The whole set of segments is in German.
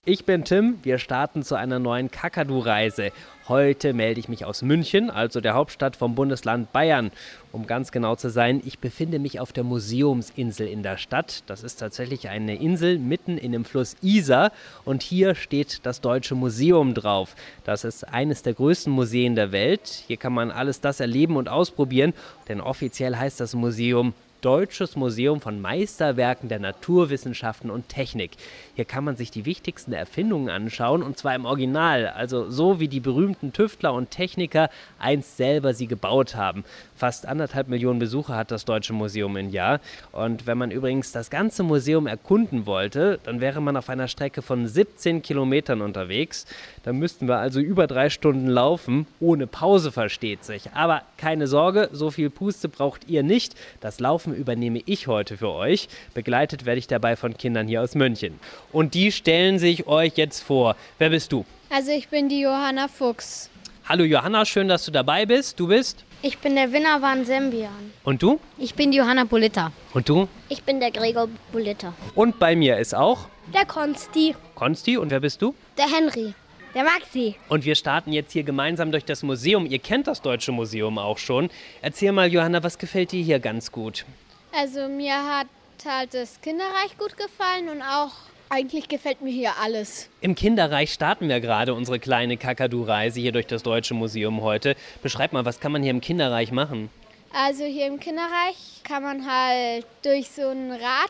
Ich bin Tim, wir starten zu einer neuen Kakadu-Reise. Heute melde ich mich aus München, also der Hauptstadt vom Bundesland Bayern. Um ganz genau zu sein, ich befinde mich auf der Museumsinsel in der Stadt. Das ist tatsächlich eine Insel mitten in dem Fluss Isar und hier steht das Deutsche Museum drauf. Das ist eines der größten Museen der Welt. Hier kann man alles das erleben und ausprobieren, denn offiziell heißt das Museum Deutsches Museum von Meisterwerken der Naturwissenschaften und Technik. Hier kann man sich die wichtigsten Erfindungen anschauen und zwar im Original, also so wie die berühmten Tüftler und Techniker einst selber sie gebaut haben. Fast 1,5 Millionen Besucher hat das Deutsche Museum im Jahr und wenn man übrigens das ganze Museum erkunden wollte, dann wäre man auf einer Strecke von 17 Kilometern unterwegs. Da müssten wir also über 3 Stunden laufen, ohne Pause versteht sich. Aber keine Sorge, so viel Puste braucht ihr nicht. Das Laufen übernehme ich heute für euch. Begleitet werde ich dabei von Kindern hier aus München. Und die stellen sich euch jetzt vor. Wer bist du? Also ich bin die Johanna Fuchs. Hallo Johanna, schön, dass du dabei bist. Du bist? Ich bin der Winnerwan Sembian. Und du? Ich bin die Johanna Polita. Und du? Ich bin der Gregor Polita. Und bei mir ist auch Der Konsti. Konsti. Und wer bist du? Der Henry. Der Maxi. Und wir starten jetzt hier gemeinsam durch das Museum. Ihr kennt das Deutsche Museum auch schon. Erzähl mal, Johanna, was gefällt dir hier ganz gut? Also mir hat halt das Kinderreich gut gefallen und auch eigentlich gefällt mir hier alles. Im Kinderreich starten wir gerade unsere kleine Kakadu-Reise hier durch das Deutsche Museum heute. Beschreib mal, was kann man hier im Kinderreich machen? Also hier im Kinderreich kann man halt durch so ein Rad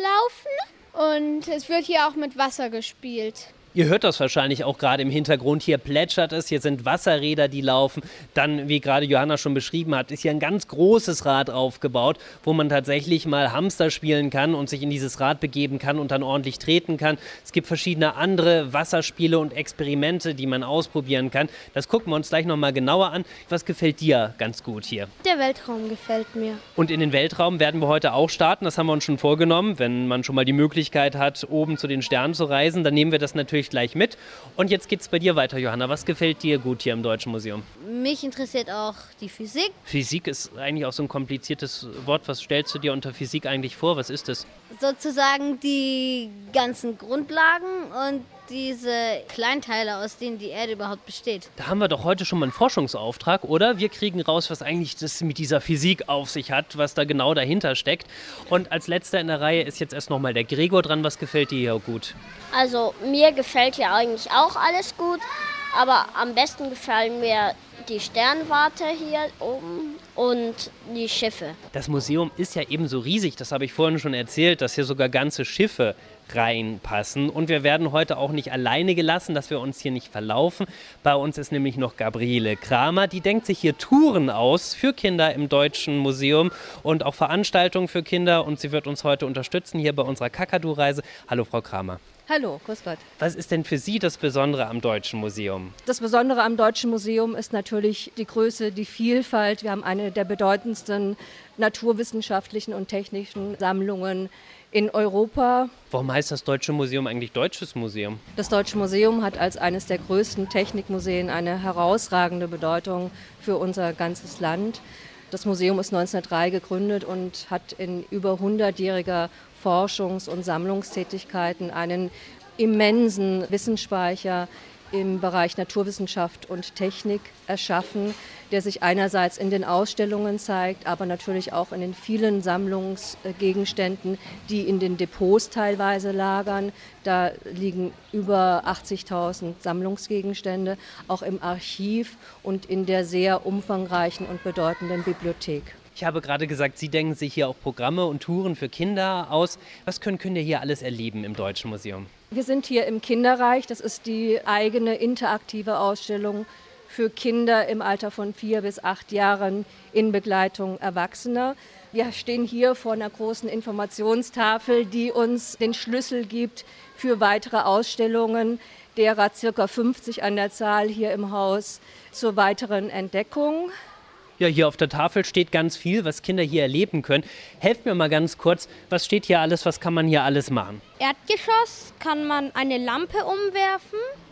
laufen und es wird hier auch mit Wasser gespielt. Ihr hört das wahrscheinlich auch gerade im Hintergrund. Hier plätschert es, hier sind Wasserräder, die laufen. Dann, wie gerade Johanna schon beschrieben hat, ist hier ein ganz großes Rad aufgebaut, wo man tatsächlich mal Hamster spielen kann und sich in dieses Rad begeben kann und dann ordentlich treten kann. Es gibt verschiedene andere Wasserspiele und Experimente, die man ausprobieren kann. Das gucken wir uns gleich nochmal genauer an. Was gefällt dir ganz gut hier? Der Weltraum gefällt mir. Und in den Weltraum werden wir heute auch starten. Das haben wir uns schon vorgenommen. Wenn man schon mal die Möglichkeit hat, oben zu den Sternen zu reisen, dann nehmen wir das natürlich gleich mit. Und jetzt geht's bei dir weiter, Johanna. Was gefällt dir gut hier im Deutschen Museum? Mich interessiert auch die Physik. Physik ist eigentlich auch so ein kompliziertes Wort. Was stellst du dir unter Physik eigentlich vor? Was ist das? Sozusagen die ganzen Grundlagen und diese Kleinteile, aus denen die Erde überhaupt besteht. Da haben wir doch heute schon mal einen Forschungsauftrag, oder? Wir kriegen raus, was eigentlich das mit dieser Physik auf sich hat, was da genau dahinter steckt. Und als letzter in der Reihe ist jetzt erst nochmal der Gregor dran. Was gefällt dir hier gut? Also mir gefällt ja eigentlich auch alles gut, aber am besten gefallen mir die Sternwarte hier oben und die Schiffe. Das Museum ist ja ebenso riesig, das habe ich vorhin schon erzählt, dass hier sogar ganze Schiffe reinpassen. Und wir werden heute auch nicht alleine gelassen, dass wir uns hier nicht verlaufen. Bei uns ist nämlich noch Gabriele Kramer, die denkt sich hier Touren aus für Kinder im Deutschen Museum und auch Veranstaltungen für Kinder. Und sie wird uns heute unterstützen hier bei unserer Kakadu-Reise. Hallo Frau Kramer. Hallo, grüß Gott. Was ist denn für Sie das Besondere am Deutschen Museum? Das Besondere am Deutschen Museum ist natürlich die Größe, die Vielfalt. Wir haben eine der bedeutendsten naturwissenschaftlichen und technischen Sammlungen in Europa. Warum heißt das Deutsche Museum eigentlich Deutsches Museum? Das Deutsche Museum hat als eines der größten Technikmuseen eine herausragende Bedeutung für unser ganzes Land. Das Museum ist 1903 gegründet und hat in über 100-jähriger Forschungs- und Sammlungstätigkeiten einen immensen Wissensspeicher im Bereich Naturwissenschaft und Technik erschaffen, der sich einerseits in den Ausstellungen zeigt, aber natürlich auch in den vielen Sammlungsgegenständen, die in den Depots teilweise lagern. Da liegen über 80.000 Sammlungsgegenstände, auch im Archiv und in der sehr umfangreichen und bedeutenden Bibliothek. Ich habe gerade gesagt, Sie denken sich hier auch Programme und Touren für Kinder aus. Was können Kinder hier alles erleben im Deutschen Museum? Wir sind hier im Kinderreich. Das ist die eigene interaktive Ausstellung für Kinder im Alter von 4 bis 8 Jahren in Begleitung Erwachsener. Wir stehen hier vor einer großen Informationstafel, die uns den Schlüssel gibt für weitere Ausstellungen, derer ca. 50 an der Zahl hier im Haus, zur weiteren Entdeckung. Ja, hier auf der Tafel steht ganz viel, was Kinder hier erleben können. Helft mir mal ganz kurz, was steht hier alles, was kann man hier alles machen? Erdgeschoss kann man eine Lampe umwerfen.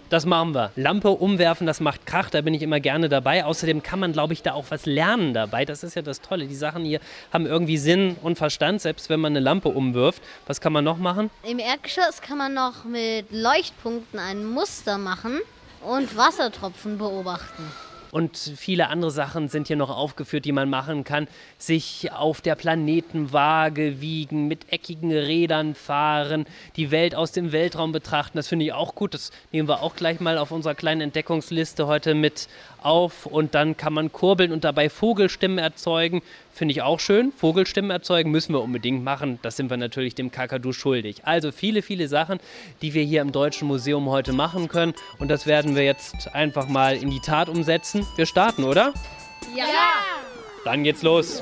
Das machen wir. Lampe umwerfen, das macht Krach, da bin ich immer gerne dabei. Außerdem kann man, glaube ich, da auch was lernen dabei. Das ist ja das Tolle. Die Sachen hier haben irgendwie Sinn und Verstand, selbst wenn man eine Lampe umwirft. Was kann man noch machen? Im Erdgeschoss kann man noch mit Leuchtpunkten ein Muster machen und Wassertropfen beobachten. Und viele andere Sachen sind hier noch aufgeführt, die man machen kann. Sich auf der Planetenwaage wiegen, mit eckigen Rädern fahren, die Welt aus dem Weltraum betrachten. Das finde ich auch gut. Das nehmen wir auch gleich mal auf unserer kleinen Entdeckungsliste heute mit auf. Und dann kann man kurbeln und dabei Vogelstimmen erzeugen. Finde ich auch schön. Vogelstimmen erzeugen müssen wir unbedingt machen. Das sind wir natürlich dem Kakadu schuldig. Also viele, viele Sachen, die wir hier im Deutschen Museum heute machen können. Und das werden wir jetzt einfach mal in die Tat umsetzen. Wir starten, oder? Ja! Dann geht's los.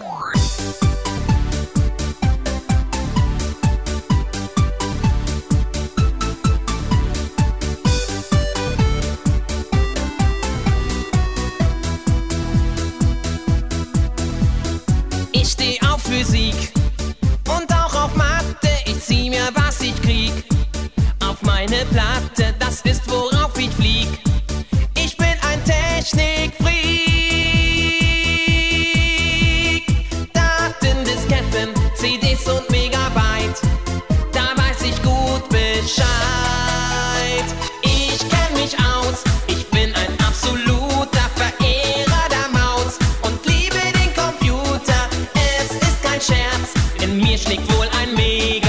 Ich steh auf Physik und auch auf Mathe. Ich zieh mir, was ich krieg, auf meine Platte. Das ist, worauf ich flieg. Ich bin ein Technikfreak. Datendisketten, CDs und Megabyte. Da weiß ich gut Bescheid. Ich kenn mich aus. Ich bin ein absoluter Verehrer der Maus und liebe den Computer. Es ist kein Scherz, in mir schlägt wohl ein Megaherz.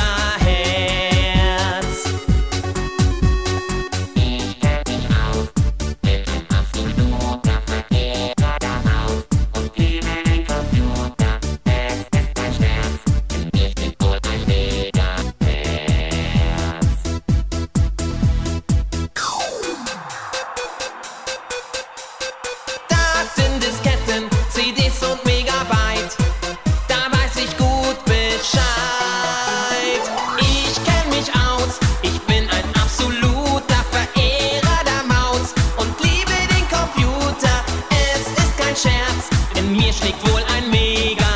Ich kenn mich aus, bin ein absoluter Verehrer der Maus und liebe den Computer. Es ist kein Scherz, in mir schlägt wohl ein Megaherz. Datendisketten, CDs und Megabyte, da weiß ich gut Bescheid. Ich kenn mich aus, ich bin ein absoluter Verehrer der Maus und liebe den Computer. Es ist kein Scherz, in mir schlägt wohl ein Megaherz.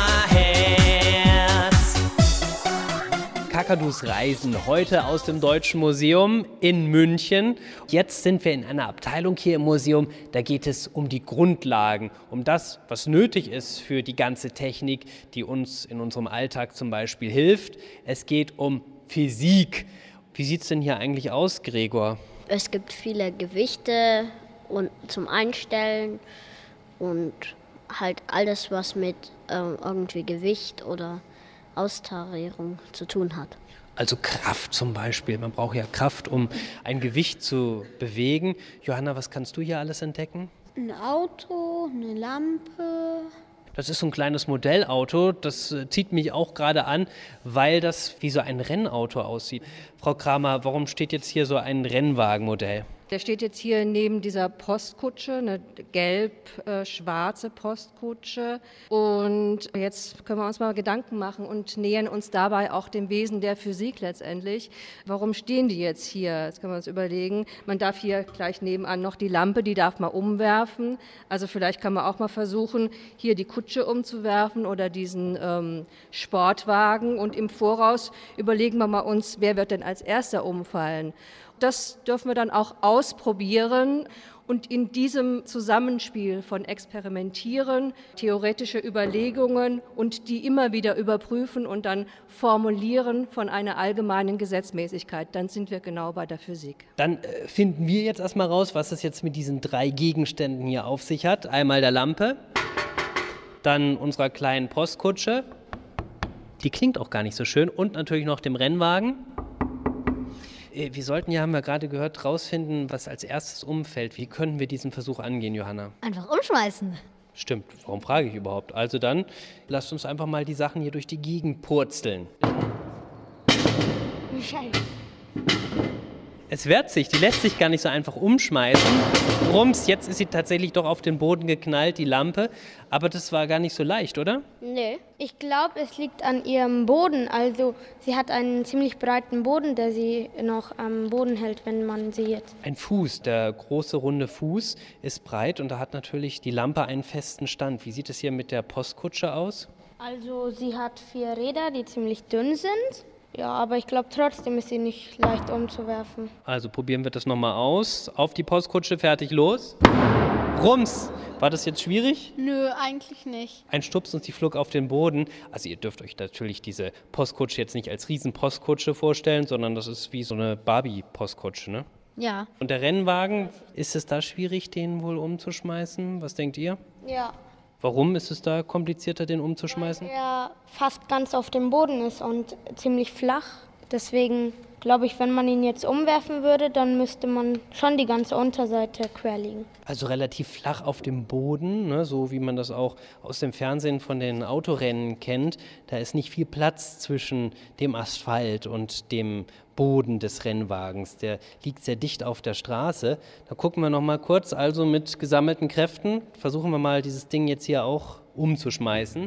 Kakadus Reisen, heute aus dem Deutschen Museum in München. Jetzt sind wir in einer Abteilung hier im Museum, da geht es um die Grundlagen, um das, was nötig ist für die ganze Technik, die uns in unserem Alltag zum Beispiel hilft. Es geht um Physik. Wie sieht es denn hier eigentlich aus, Gregor? Es gibt viele Gewichte und zum Einstellen und halt alles, was mit irgendwie Gewicht oder Austarierung zu tun hat. Also Kraft zum Beispiel. Man braucht ja Kraft, um ein Gewicht zu bewegen. Johanna, was kannst du hier alles entdecken? Ein Auto, eine Lampe. Das ist so ein kleines Modellauto. Das zieht mich auch gerade an, weil das wie so ein Rennauto aussieht. Frau Kramer, warum steht jetzt hier so ein Rennwagenmodell? Der steht jetzt hier neben dieser Postkutsche, eine gelb-schwarze Postkutsche. Und jetzt können wir uns mal Gedanken machen und nähern uns dabei auch dem Wesen der Physik letztendlich. Warum stehen die jetzt hier? Jetzt können wir uns überlegen. Man darf hier gleich nebenan noch die Lampe, die darf man umwerfen. Also vielleicht kann man auch mal versuchen, hier die Kutsche umzuwerfen oder diesen Sportwagen. Und im Voraus überlegen wir mal uns, wer wird denn als erster umfallen? Das dürfen wir dann auch ausprobieren und in diesem Zusammenspiel von Experimentieren, theoretische Überlegungen und die immer wieder überprüfen und dann formulieren von einer allgemeinen Gesetzmäßigkeit, dann sind wir genau bei der Physik. Dann finden wir jetzt erstmal raus, was es jetzt mit diesen 3 Gegenständen hier auf sich hat. Einmal der Lampe, dann unserer kleinen Postkutsche, die klingt auch gar nicht so schön, und natürlich noch dem Rennwagen. Wir sollten ja, haben wir gerade gehört, rausfinden, was als erstes umfällt. Wie können wir diesen Versuch angehen, Johanna? Einfach umschmeißen. Stimmt, warum frage ich überhaupt? Also dann, lasst uns einfach mal die Sachen hier durch die Gegend purzeln. Es wehrt sich, die lässt sich gar nicht so einfach umschmeißen. Rums, jetzt ist sie tatsächlich doch auf den Boden geknallt, die Lampe. Aber das war gar nicht so leicht, oder? Nee. Ich glaube, es liegt an ihrem Boden. Also sie hat einen ziemlich breiten Boden, der sie noch am Boden hält, wenn man sie jetzt... Ein Fuß, der große runde Fuß, ist breit und da hat natürlich die Lampe einen festen Stand. Wie sieht es hier mit der Postkutsche aus? Also sie hat 4 Räder, die ziemlich dünn sind. Ja, aber ich glaube trotzdem ist sie nicht leicht umzuwerfen. Also probieren wir das nochmal aus. Auf die Postkutsche, fertig, los. Rums! War das jetzt schwierig? Nö, eigentlich nicht. Ein Stups und sie flog auf den Boden. Also ihr dürft euch natürlich diese Postkutsche jetzt nicht als Riesenpostkutsche vorstellen, sondern das ist wie so eine Barbie-Postkutsche, ne? Ja. Und der Rennwagen, ist es da schwierig, den wohl umzuschmeißen? Was denkt ihr? Ja, Warum ist es da komplizierter, den umzuschmeißen? er fast ganz auf dem Boden ist und ziemlich flach. Deswegen glaube ich, wenn man ihn jetzt umwerfen würde, dann müsste man schon die ganze Unterseite querlegen. Also relativ flach auf dem Boden, ne, so wie man das auch aus dem Fernsehen von den Autorennen kennt. Da ist nicht viel Platz zwischen dem Asphalt und dem Boden des Rennwagens. Der liegt sehr dicht auf der Straße. Da gucken wir noch mal kurz, also mit gesammelten Kräften versuchen wir mal, dieses Ding jetzt hier auch umzuschmeißen.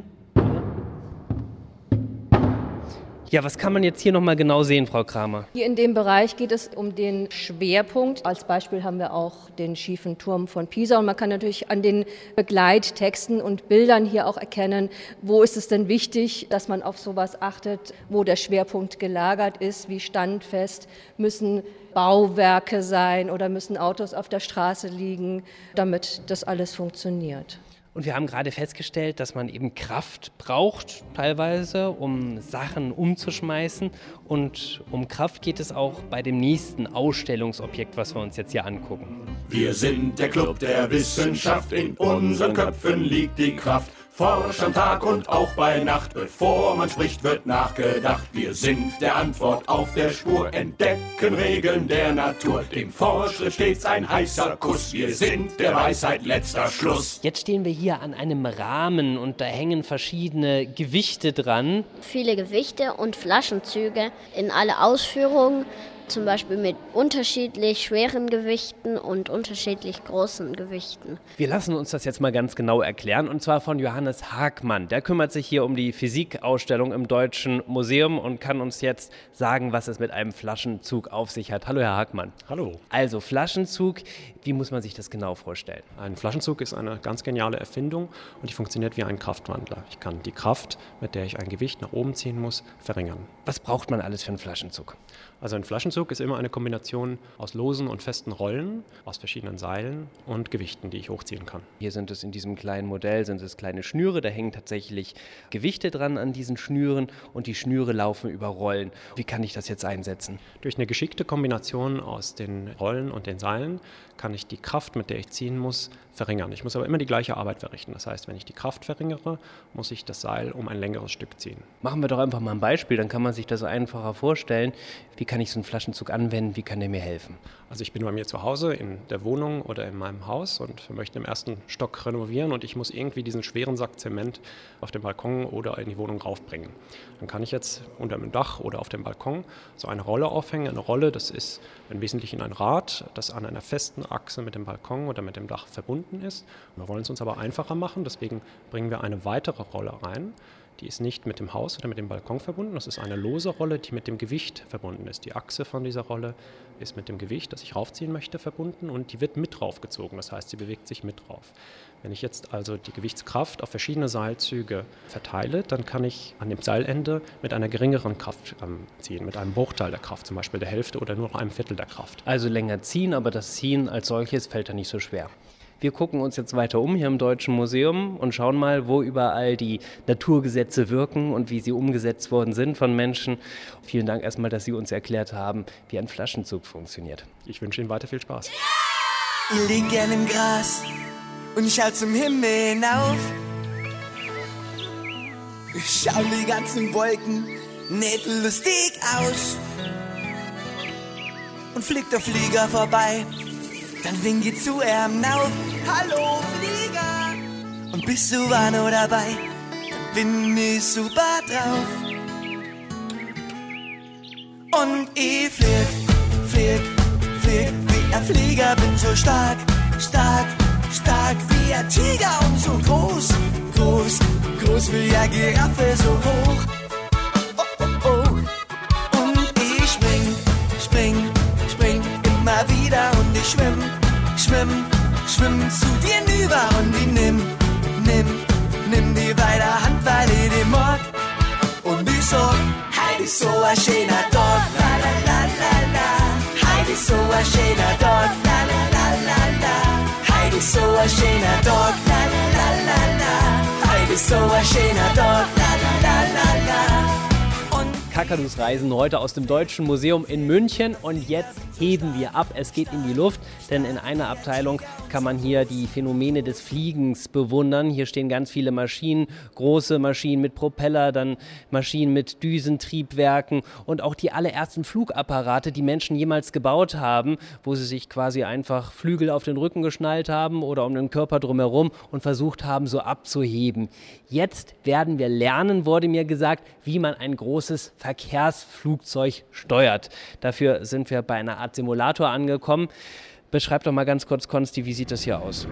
Ja, was kann man jetzt hier nochmal genau sehen, Frau Kramer? Hier in dem Bereich geht es um den Schwerpunkt. Als Beispiel haben wir auch den schiefen Turm von Pisa. Und man kann natürlich an den Begleittexten und Bildern hier auch erkennen, wo ist es denn wichtig, dass man auf sowas achtet, wo der Schwerpunkt gelagert ist, wie standfest müssen Bauwerke sein oder müssen Autos auf der Straße liegen, damit das alles funktioniert. Und wir haben gerade festgestellt, dass man eben Kraft braucht, teilweise, um Sachen umzuschmeißen. Und um Kraft geht es auch bei dem nächsten Ausstellungsobjekt, was wir uns jetzt hier angucken. Wir sind der Club der Wissenschaft, in unseren Köpfen liegt die Kraft. Forsch am Tag und auch bei Nacht, bevor man spricht, wird nachgedacht. Wir sind der Antwort auf der Spur, entdecken Regeln der Natur. Dem Fortschritt stets ein heißer Kuss, wir sind der Weisheit letzter Schluss. Jetzt stehen wir hier an einem Rahmen und da hängen verschiedene Gewichte dran. Viele Gewichte und Flaschenzüge in alle Ausführungen, zum Beispiel mit unterschiedlich schweren Gewichten und unterschiedlich großen Gewichten. Wir lassen uns das jetzt mal ganz genau erklären, und zwar von Johannes Hagmann. Der kümmert sich hier um die Physikausstellung im Deutschen Museum und kann uns jetzt sagen, was es mit einem Flaschenzug auf sich hat. Hallo, Herr Hagmann. Hallo. Also Flaschenzug, wie muss man sich das genau vorstellen? Ein Flaschenzug ist eine ganz geniale Erfindung und die funktioniert wie ein Kraftwandler. Ich kann die Kraft, mit der ich ein Gewicht nach oben ziehen muss, verringern. Was braucht man alles für einen Flaschenzug? Also ein Flaschenzug ist immer eine Kombination aus losen und festen Rollen, aus verschiedenen Seilen und Gewichten, die ich hochziehen kann. Hier sind es in diesem kleinen Modell, sind es kleine Schnüre, da hängen tatsächlich Gewichte dran an diesen Schnüren und die Schnüre laufen über Rollen. Wie kann ich das jetzt einsetzen? Durch eine geschickte Kombination aus den Rollen und den Seilen kann ich die Kraft, mit der ich ziehen muss, verringern. Ich muss aber immer die gleiche Arbeit verrichten. Das heißt, wenn ich die Kraft verringere, muss ich das Seil um ein längeres Stück ziehen. Machen wir doch einfach mal ein Beispiel, dann kann man sich das einfacher vorstellen. Wie kann ich so einen Flaschenzug anwenden? Wie kann der mir helfen? Also ich bin bei mir zu Hause in der Wohnung oder in meinem Haus und möchte im ersten Stock renovieren und ich muss irgendwie diesen schweren Sack Zement auf den Balkon oder in die Wohnung raufbringen. Dann kann ich jetzt unter dem Dach oder auf dem Balkon so eine Rolle aufhängen. Eine Rolle, das ist im Wesentlichen ein Rad, das an einer festen Achse mit dem Balkon oder mit dem Dach verbunden ist. Wir wollen es uns aber einfacher machen, deswegen bringen wir eine weitere Rolle rein. Die ist nicht mit dem Haus oder mit dem Balkon verbunden. Das ist eine lose Rolle, die mit dem Gewicht verbunden ist. Die Achse von dieser Rolle ist mit dem Gewicht, das ich raufziehen möchte, verbunden und die wird mit draufgezogen. Das heißt, sie bewegt sich mit drauf. Wenn ich jetzt also die Gewichtskraft auf verschiedene Seilzüge verteile, dann kann ich an dem Seilende mit einer geringeren Kraft ziehen, mit einem Bruchteil der Kraft, zum Beispiel der Hälfte oder nur noch einem Viertel der Kraft. Also länger ziehen, aber das Ziehen als solches fällt dann nicht so schwer. Wir gucken uns jetzt weiter um hier im Deutschen Museum und schauen mal, wo überall die Naturgesetze wirken und wie sie umgesetzt worden sind von Menschen. Vielen Dank erstmal, dass Sie uns erklärt haben, wie ein Flaschenzug funktioniert. Ich wünsche Ihnen weiter viel Spaß. Ich lieg gern im Gras und schau zum Himmel hinauf. Schau die ganzen Wolken nicht lustig aus. Und fliegt der Flieger vorbei, dann wink ich zu auf. Hallo Flieger! Und bist du war noch dabei, dann bin ich super drauf. Und ich flieg wie ein Flieger, bin so stark wie ein Tiger und so groß wie eine Giraffe, so hoch. Und ich spring immer wieder und ich schwimm zu dir hinüber und ich nimm die bei der Hand, weil ich die mag. Und ich so, halt ist so ein schöner Tag, la la la la la. Heute ist so ein schöner Tag, la la la la la. Heute ist so ein schöner Tag, la la la la la. Heute ist so ein schöner Tag, la la la la la. Kakadus reisen heute aus dem Deutschen Museum in München und jetzt heben wir ab. Es geht in die Luft, denn in einer Abteilung kann man hier die Phänomene des Fliegens bewundern. Hier stehen ganz viele Maschinen, große Maschinen mit Propeller, dann Maschinen mit Düsentriebwerken und auch die allerersten Flugapparate, die Menschen jemals gebaut haben, wo sie sich quasi einfach Flügel auf den Rücken geschnallt haben oder um den Körper drumherum und versucht haben, so abzuheben. Jetzt werden wir lernen, wurde mir gesagt, wie man ein großes Verkehrsflugzeug steuert. Dafür sind wir bei einer Art Simulator angekommen. Beschreib doch mal ganz kurz, Konsti, wie sieht das hier aus?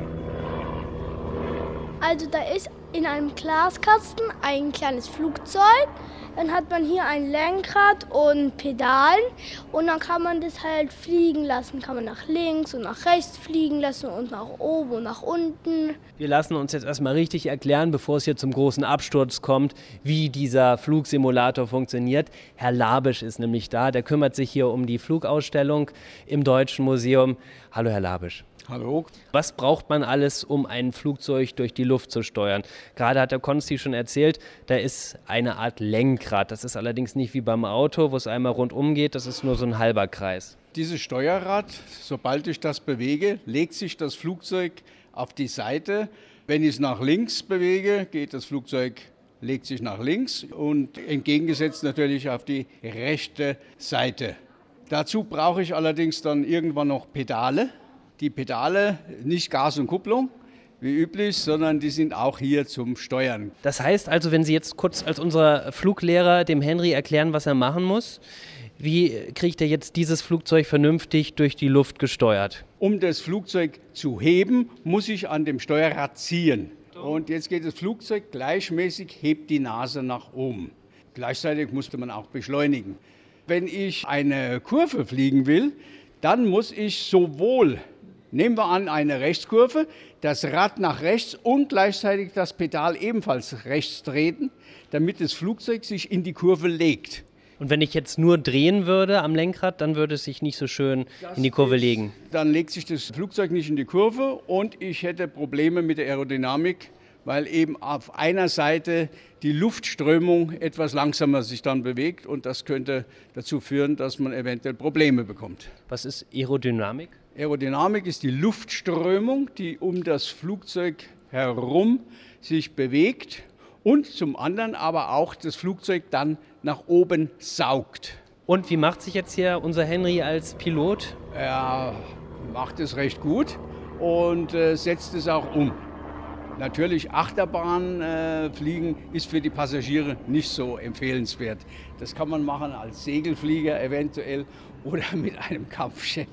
Also da ist in einem Glaskasten ein kleines Flugzeug. Dann hat man hier ein Lenkrad und Pedalen und dann kann man das halt fliegen lassen. Kann man nach links und nach rechts fliegen lassen und nach oben und nach unten. Wir lassen uns jetzt erstmal richtig erklären, bevor es hier zum großen Absturz kommt, wie dieser Flugsimulator funktioniert. Herr Labisch ist nämlich da, der kümmert sich hier um die Flugausstellung im Deutschen Museum. Hallo Herr Labisch. Hallo. Was braucht man alles, um ein Flugzeug durch die Luft zu steuern? Gerade hat der Konsti schon erzählt, da ist eine Art Lenkrad. Das ist allerdings nicht wie beim Auto, wo es einmal rundum geht, das ist nur so ein halber Kreis. Dieses Steuerrad, sobald ich das bewege, legt sich das Flugzeug auf die Seite. Wenn ich es nach links bewege, geht das Flugzeug, legt sich nach links und entgegengesetzt natürlich auf die rechte Seite. Dazu brauche ich allerdings dann irgendwann noch Pedale. Die Pedale, nicht Gas und Kupplung, wie üblich, sondern die sind auch hier zum Steuern. Das heißt also, wenn Sie jetzt kurz als unser Fluglehrer dem Henry erklären, was er machen muss, wie kriegt er jetzt dieses Flugzeug vernünftig durch die Luft gesteuert? Um das Flugzeug zu heben, muss ich an dem Steuerrad ziehen. Und jetzt geht das Flugzeug gleichmäßig, hebt die Nase nach oben. Gleichzeitig musste man auch beschleunigen. Wenn ich eine Kurve fliegen will, dann muss ich sowohl, nehmen wir an, eine Rechtskurve, das Rad nach rechts und gleichzeitig das Pedal ebenfalls rechts treten, damit das Flugzeug sich in die Kurve legt. Und wenn ich jetzt nur drehen würde am Lenkrad, dann würde es sich nicht so schön in die Kurve legen? Dann legt sich das Flugzeug nicht in die Kurve und ich hätte Probleme mit der Aerodynamik, weil eben auf einer Seite die Luftströmung etwas langsamer sich dann bewegt und das könnte dazu führen, dass man eventuell Probleme bekommt. Was ist Aerodynamik? Aerodynamik ist die Luftströmung, die um das Flugzeug herum sich bewegt und zum anderen aber auch das Flugzeug dann nach oben saugt. Und wie macht sich jetzt hier unser Henry als Pilot? Er macht es recht gut und setzt es auch um. Natürlich, Achterbahn fliegen ist für die Passagiere nicht so empfehlenswert. Das kann man machen als Segelflieger eventuell oder mit einem Kampfjet.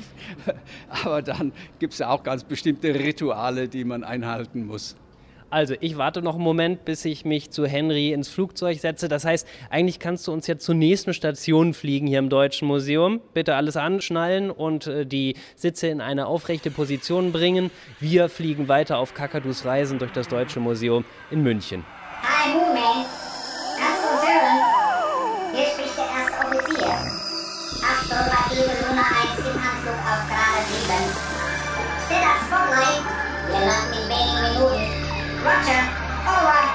Aber dann gibt es auch ganz bestimmte Rituale, die man einhalten muss. Also ich warte noch einen Moment, bis ich mich zu Henry ins Flugzeug setze. Das heißt, eigentlich kannst du uns jetzt zur nächsten Station fliegen hier im Deutschen Museum. Bitte alles anschnallen und die Sitze in eine aufrechte Position bringen. Wir fliegen weiter auf Kakadus Reisen durch das Deutsche Museum in München. Hi Moonman, kannst du uns hören? Hier spricht der erste Offizier. Astronaut Eagle Nummer 1 im Anflug auf Gerade 7. Set up Spotlight, wir landen in wenigen Minuten. Roger, over.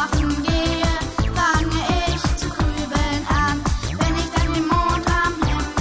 Fange ich zu grübeln an, wenn ich dann den Mond am Himmel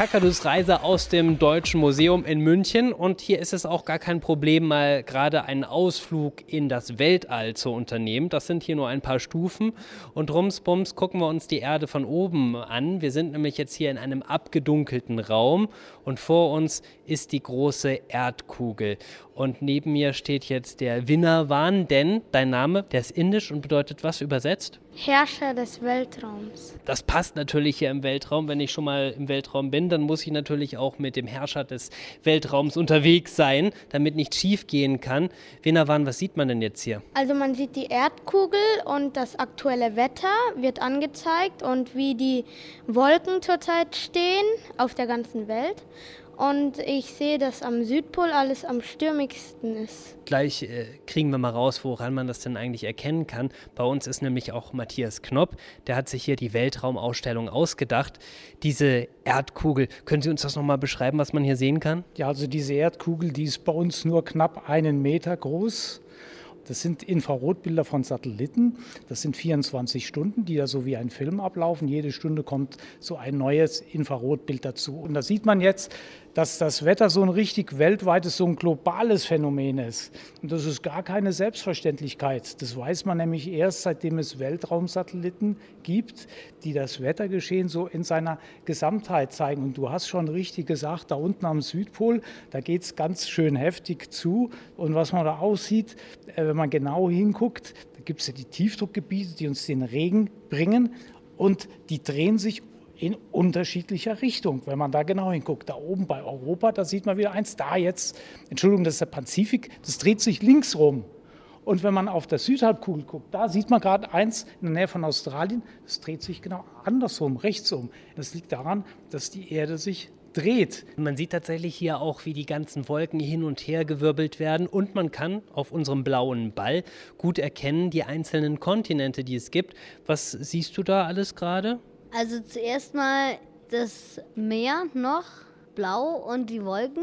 Kakadus-Reise aus dem Deutschen Museum in München. Und hier ist es auch gar kein Problem, mal gerade einen Ausflug in das Weltall zu unternehmen. Das sind hier nur ein paar Stufen. Und rumsbums gucken wir uns die Erde von oben an. Wir sind nämlich jetzt hier in einem abgedunkelten Raum. Und vor uns ist die große Erdkugel. Und neben mir steht jetzt der Vinavan, denn dein Name, der ist indisch und bedeutet was übersetzt? Herrscher des Weltraums. Das passt natürlich hier im Weltraum. Wenn ich schon mal im Weltraum bin, dann muss ich natürlich auch mit dem Herrscher des Weltraums unterwegs sein, damit nichts schief gehen kann. Vinavan, was sieht man denn jetzt hier? Also man sieht die Erdkugel und das aktuelle Wetter wird angezeigt und wie die Wolken zurzeit stehen auf der ganzen Welt. Und ich sehe, dass am Südpol alles am stürmigsten ist. Gleich kriegen wir mal raus, woran man das denn eigentlich erkennen kann. Bei uns ist nämlich auch Matthias Knopp, der hat sich hier die Weltraumausstellung ausgedacht. Diese Erdkugel, können Sie uns das nochmal beschreiben, was man hier sehen kann? Ja, also diese Erdkugel, die ist bei uns nur knapp 1 Meter groß. Das sind Infrarotbilder von Satelliten. Das sind 24 Stunden, die da so wie ein Film ablaufen. Jede Stunde kommt so ein neues Infrarotbild dazu. Und da sieht man jetzt, dass das Wetter so ein richtig weltweites, so ein globales Phänomen ist. Und das ist gar keine Selbstverständlichkeit. Das weiß man nämlich erst, seitdem es Weltraumsatelliten gibt, die das Wettergeschehen so in seiner Gesamtheit zeigen. Und du hast schon richtig gesagt, da unten am Südpol, da geht es ganz schön heftig zu. Und was man da aussieht, wenn man genau hinguckt, da gibt es ja die Tiefdruckgebiete, die uns den Regen bringen. Und die drehen sich in unterschiedlicher Richtung, wenn man da genau hinguckt. Da oben bei Europa, da sieht man wieder eins, da jetzt, Entschuldigung, das ist der Pazifik, das dreht sich links rum. Und wenn man auf der Südhalbkugel guckt, da sieht man gerade eins in der Nähe von Australien, das dreht sich genau andersrum, rechts um. Das liegt daran, dass die Erde sich dreht. Man sieht tatsächlich hier auch, wie die ganzen Wolken hin und her gewirbelt werden und man kann auf unserem blauen Ball gut erkennen, die einzelnen Kontinente, die es gibt. Was siehst du da alles gerade? Also zuerst mal das Meer noch blau und die Wolken.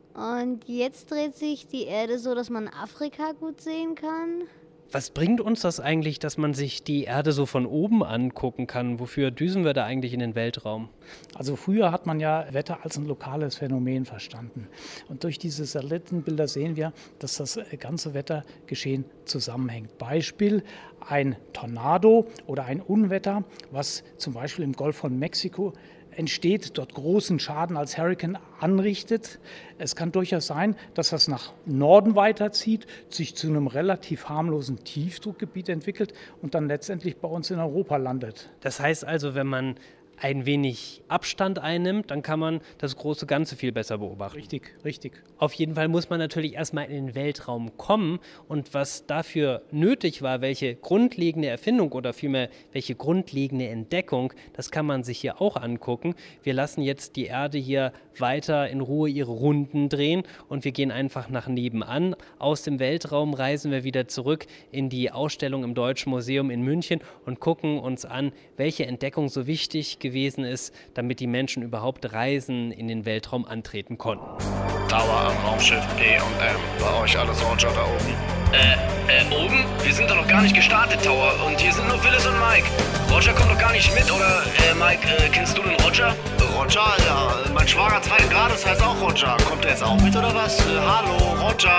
Und jetzt dreht sich die Erde so, dass man Afrika gut sehen kann. Was bringt uns das eigentlich, dass man sich die Erde so von oben angucken kann? Wofür düsen wir da eigentlich in den Weltraum? Also früher hat man ja Wetter als ein lokales Phänomen verstanden. Und durch diese Satellitenbilder sehen wir, dass das ganze Wettergeschehen zusammenhängt. Beispiel: ein Tornado oder ein Unwetter, was zum Beispiel im Golf von Mexiko entsteht, dort großen Schaden als Hurrikan anrichtet. Es kann durchaus sein, dass das nach Norden weiterzieht, sich zu einem relativ harmlosen Tiefdruckgebiet entwickelt und dann letztendlich bei uns in Europa landet. Das heißt also, wenn man ein wenig Abstand einnimmt, dann kann man das große Ganze viel besser beobachten. Richtig, richtig. Auf jeden Fall muss man natürlich erstmal in den Weltraum kommen und was dafür nötig war, welche grundlegende Erfindung oder vielmehr welche grundlegende Entdeckung, das kann man sich hier auch angucken. Wir lassen jetzt die Erde hier weiter in Ruhe ihre Runden drehen und wir gehen einfach nach nebenan. Aus dem Weltraum reisen wir wieder zurück in die Ausstellung im Deutschen Museum in München und gucken uns an, welche Entdeckung so wichtig gewesen ist, damit die Menschen überhaupt Reisen in den Weltraum antreten konnten. Tower am Raumschiff P&M. Bei euch alles Roger da oben? Oben? Wir sind doch noch gar nicht gestartet, Tower. Und hier sind nur Phyllis und Mike. Roger kommt noch gar nicht mit, oder, Mike, kennst du den Roger? Roger? Ja, mein Schwager 2. Grades heißt auch Roger. Kommt der jetzt auch mit, oder was? Hallo, Roger.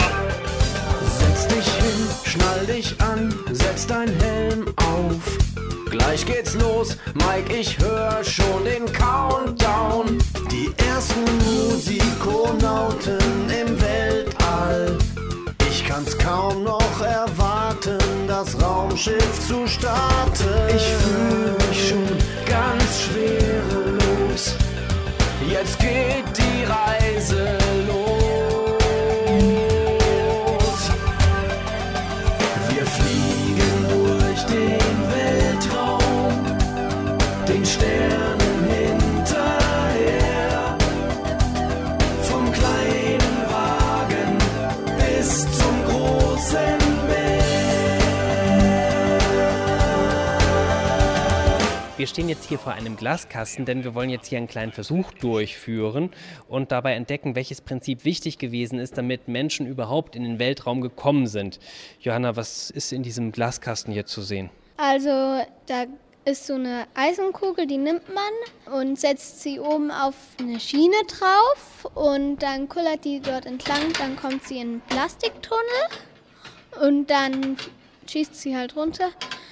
Setz dich hin, schnall dich an, setz dein Helm auf. Gleich geht's los, Mike, ich hör schon den Countdown. Die ersten Musikonauten im Weltall. Ich kann's kaum noch erwarten, das Raumschiff zu starten. Ich fühl mich schon ganz schwerelos. Jetzt geht die Reise los. Wir fliegen durch den Weltraum, den Sternen hinterher. Vom kleinen Wagen bis zum großen Meer. Wir stehen jetzt hier vor einem Glaskasten, denn wir wollen jetzt hier einen kleinen Versuch durchführen und dabei entdecken, welches Prinzip wichtig gewesen ist, damit Menschen überhaupt in den Weltraum gekommen sind. Johanna, was ist in diesem Glaskasten hier zu sehen? Also da ist so eine Eisenkugel, die nimmt man und setzt sie oben auf eine Schiene drauf und dann kullert die dort entlang, dann kommt sie in einen Plastiktunnel und dann schießt sie halt runter,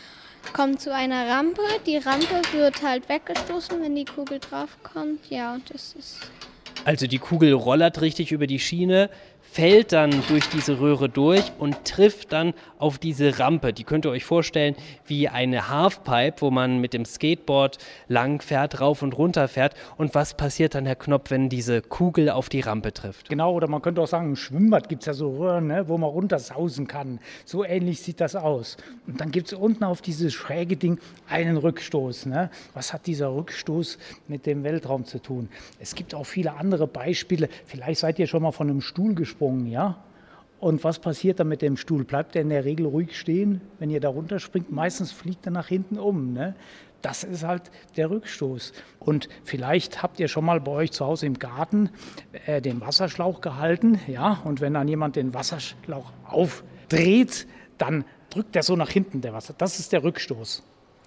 kommt zu einer Rampe. Die Rampe wird halt weggestoßen, wenn die Kugel draufkommt. Ja, und das ist... Also die Kugel rollert richtig über die Schiene, fällt dann durch diese Röhre durch und trifft dann auf diese Rampe. Die könnt ihr euch vorstellen wie eine Halfpipe, wo man mit dem Skateboard lang fährt, rauf und runter fährt. Und was passiert dann, Herr Knopp, wenn diese Kugel auf die Rampe trifft? Genau, oder man könnte auch sagen, im Schwimmbad gibt es ja so Röhren, ne, wo man runtersausen kann. So ähnlich sieht das aus. Und dann gibt es unten auf dieses schräge Ding einen Rückstoß. Ne? Was hat dieser Rückstoß mit dem Weltraum zu tun? Es gibt auch viele andere Beispiele. Vielleicht seid ihr schon mal von einem Stuhl gesprungen, ja? Und was passiert dann mit dem Stuhl? Bleibt er in der Regel ruhig stehen, wenn ihr da runterspringt? Meistens fliegt er nach hinten um, ne? Das ist halt der Rückstoß. Und vielleicht habt ihr schon mal bei euch zu Hause im Garten den Wasserschlauch gehalten, ja? Und wenn dann jemand den Wasserschlauch aufdreht, dann drückt er so nach hinten, der Wasser. Das ist der Rückstoß.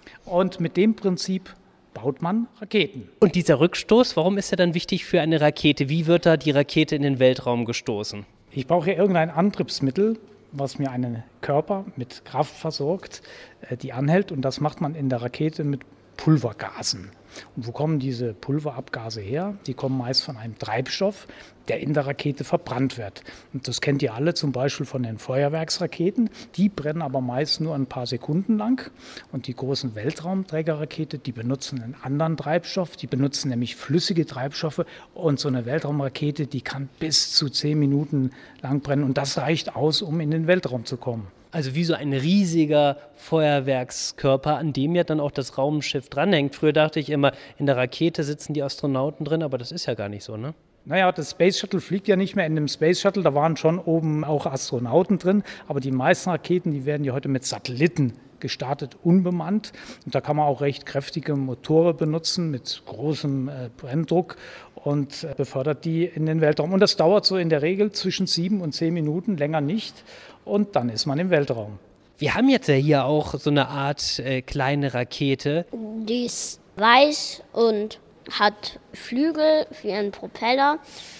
Und mit dem Prinzip baut man Raketen. Und dieser Rückstoß, warum ist er dann wichtig für eine Rakete? Wie wird da die Rakete in den Weltraum gestoßen? Ich brauche ja irgendein Antriebsmittel, was mir einen Körper mit Kraft versorgt, die anhält. Und das macht man in der Rakete mit Pulvergasen. Und wo kommen diese Pulverabgase her? Die kommen meist von einem Treibstoff, der in der Rakete verbrannt wird. Und das kennt ihr alle zum Beispiel von den Feuerwerksraketen. Die brennen aber meist nur ein paar Sekunden lang. Und die großen Weltraumträgerraketen, die benutzen einen anderen Treibstoff. Die benutzen nämlich flüssige Treibstoffe. Und so eine Weltraumrakete, die kann bis zu 10 Minuten lang brennen. Und das reicht aus, um in den Weltraum zu kommen. Also wie so ein riesiger Feuerwerkskörper, an dem ja dann auch das Raumschiff dranhängt. Früher dachte ich immer, in der Rakete sitzen die Astronauten drin, aber das ist ja gar nicht so, ne? Naja, das Space Shuttle fliegt ja nicht mehr in dem Space Shuttle, da waren schon oben auch Astronauten drin, aber die meisten Raketen, die werden ja heute mit Satelliten gestartet, unbemannt. Und da kann man auch recht kräftige Motoren benutzen mit großem Brenndruck und befördert die in den Weltraum. Und das dauert so in der Regel zwischen 7 und 10 Minuten, länger nicht. Und dann ist man im Weltraum. Wir haben jetzt ja hier auch so eine Art kleine Rakete. Die ist weiß und hat Flügel für ihren Propeller.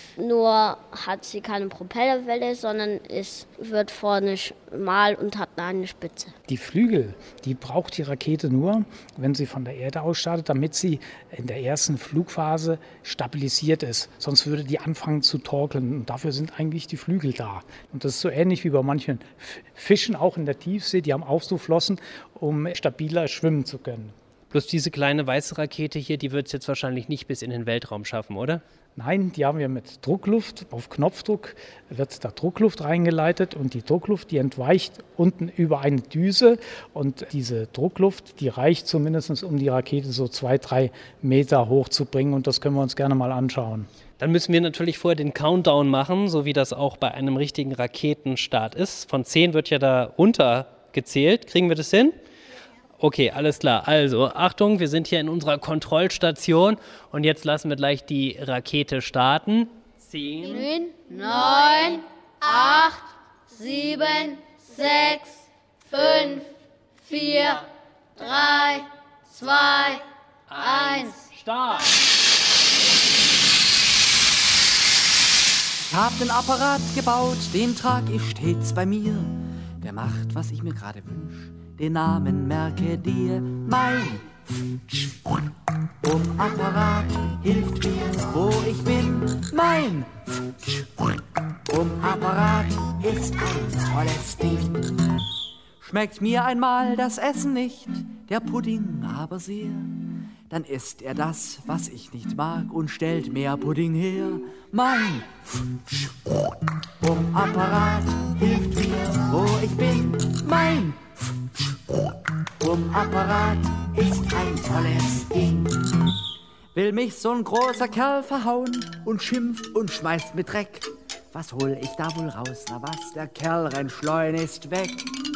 Nur hat sie keine Propellerwelle, sondern es wird vorne schmal und hat eine Spitze. Die Flügel, die braucht die Rakete nur, wenn sie von der Erde aus startet, damit sie in der ersten Flugphase stabilisiert ist. Sonst würde die anfangen zu torkeln. Und dafür sind eigentlich die Flügel da. Und das ist so ähnlich wie bei manchen Fischen, auch in der Tiefsee. Die haben Aufsuchflossen, um stabiler schwimmen zu können. Bloß diese kleine weiße Rakete hier, die wird es jetzt wahrscheinlich nicht bis in den Weltraum schaffen, oder? Nein, die haben wir mit Druckluft. Auf Knopfdruck wird da Druckluft reingeleitet und die Druckluft, die entweicht unten über eine Düse und diese Druckluft, die reicht zumindest, um die Rakete so 2-3 Meter hoch zu bringen und das können wir uns gerne mal anschauen. Dann müssen wir natürlich vorher den Countdown machen, so wie das auch bei einem richtigen Raketenstart ist. Von 10 wird ja da runtergezählt. Kriegen wir das hin? Okay, alles klar. Also, Achtung, wir sind hier in unserer Kontrollstation und jetzt lassen wir gleich die Rakete starten. 10, 9, 8, 7, 6, 5, 4, 3, 2, 1. Start! Ich hab den Apparat gebaut, den trag ich stets bei mir. Der macht, was ich mir gerade wünsch. Den Namen merke dir, mein Apparat hilft mir, wo ich bin. Mein Apparat ist ein tolles Ding. Schmeckt mir einmal das Essen nicht, der Pudding aber sehr, dann isst er das, was ich nicht mag und stellt mehr Pudding her. Mein Apparat hilft mir, wo ich bin. Mein Apparat ist ein tolles Ding. Will mich so ein großer Kerl verhauen und schimpft und schmeißt mit Dreck. Was hol ich da wohl raus? Na was, der Kerl rennt schleunigst weg.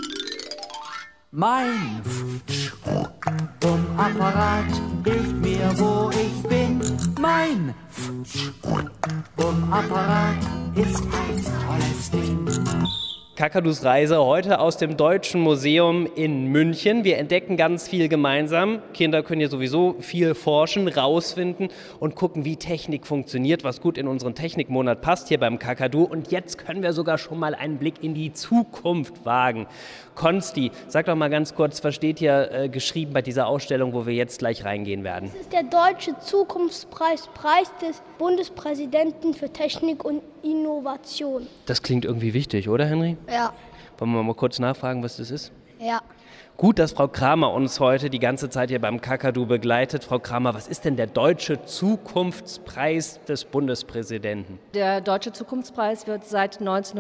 Mein Apparat hilft mir, wo ich bin. Mein Apparat ist ein tolles Ding. Kakadus Reise heute aus dem Deutschen Museum in München. Wir entdecken ganz viel gemeinsam. Kinder können hier sowieso viel forschen, rausfinden und gucken, wie Technik funktioniert, was gut in unseren Technikmonat passt hier beim Kakadu. Und jetzt können wir sogar schon mal einen Blick in die Zukunft wagen. Konsti, sag doch mal ganz kurz, was steht hier geschrieben bei dieser Ausstellung, wo wir jetzt gleich reingehen werden? Das ist der Deutsche Zukunftspreis, Preis des Bundespräsidenten für Technik und Innovation. Das klingt irgendwie wichtig, oder Henry? Ja. Wollen wir mal kurz nachfragen, was das ist? Ja. Gut, dass Frau Kramer uns heute die ganze Zeit hier beim Kakadu begleitet. Frau Kramer, was ist denn der Deutsche Zukunftspreis des Bundespräsidenten? Der Deutsche Zukunftspreis wird seit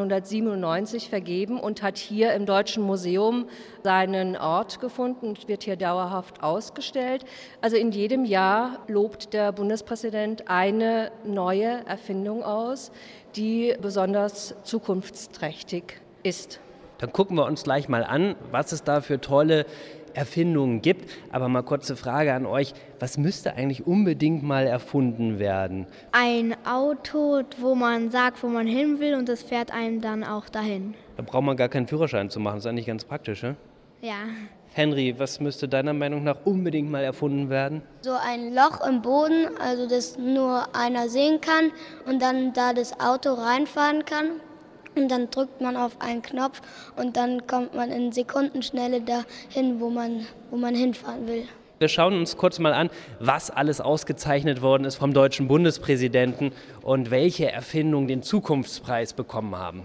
1997 vergeben und hat hier im Deutschen Museum seinen Ort gefunden und wird hier dauerhaft ausgestellt. Also in jedem Jahr lobt der Bundespräsident eine neue Erfindung aus, die besonders zukunftsträchtig ist. Dann gucken wir uns gleich mal an, was es da für tolle Erfindungen gibt. Aber mal kurze Frage an euch, was müsste eigentlich unbedingt mal erfunden werden? Ein Auto, wo man sagt, wo man hin will und das fährt einem dann auch dahin. Da braucht man gar keinen Führerschein zu machen, das ist eigentlich ganz praktisch, ne? Ja. Henry, was müsste deiner Meinung nach unbedingt mal erfunden werden? So ein Loch im Boden, also das nur einer sehen kann und dann da das Auto reinfahren kann. Und dann drückt man auf einen Knopf und dann kommt man in Sekundenschnelle dahin, wo man hinfahren will. Wir schauen uns kurz mal an, was alles ausgezeichnet worden ist vom deutschen Bundespräsidenten und welche Erfindungen den Zukunftspreis bekommen haben.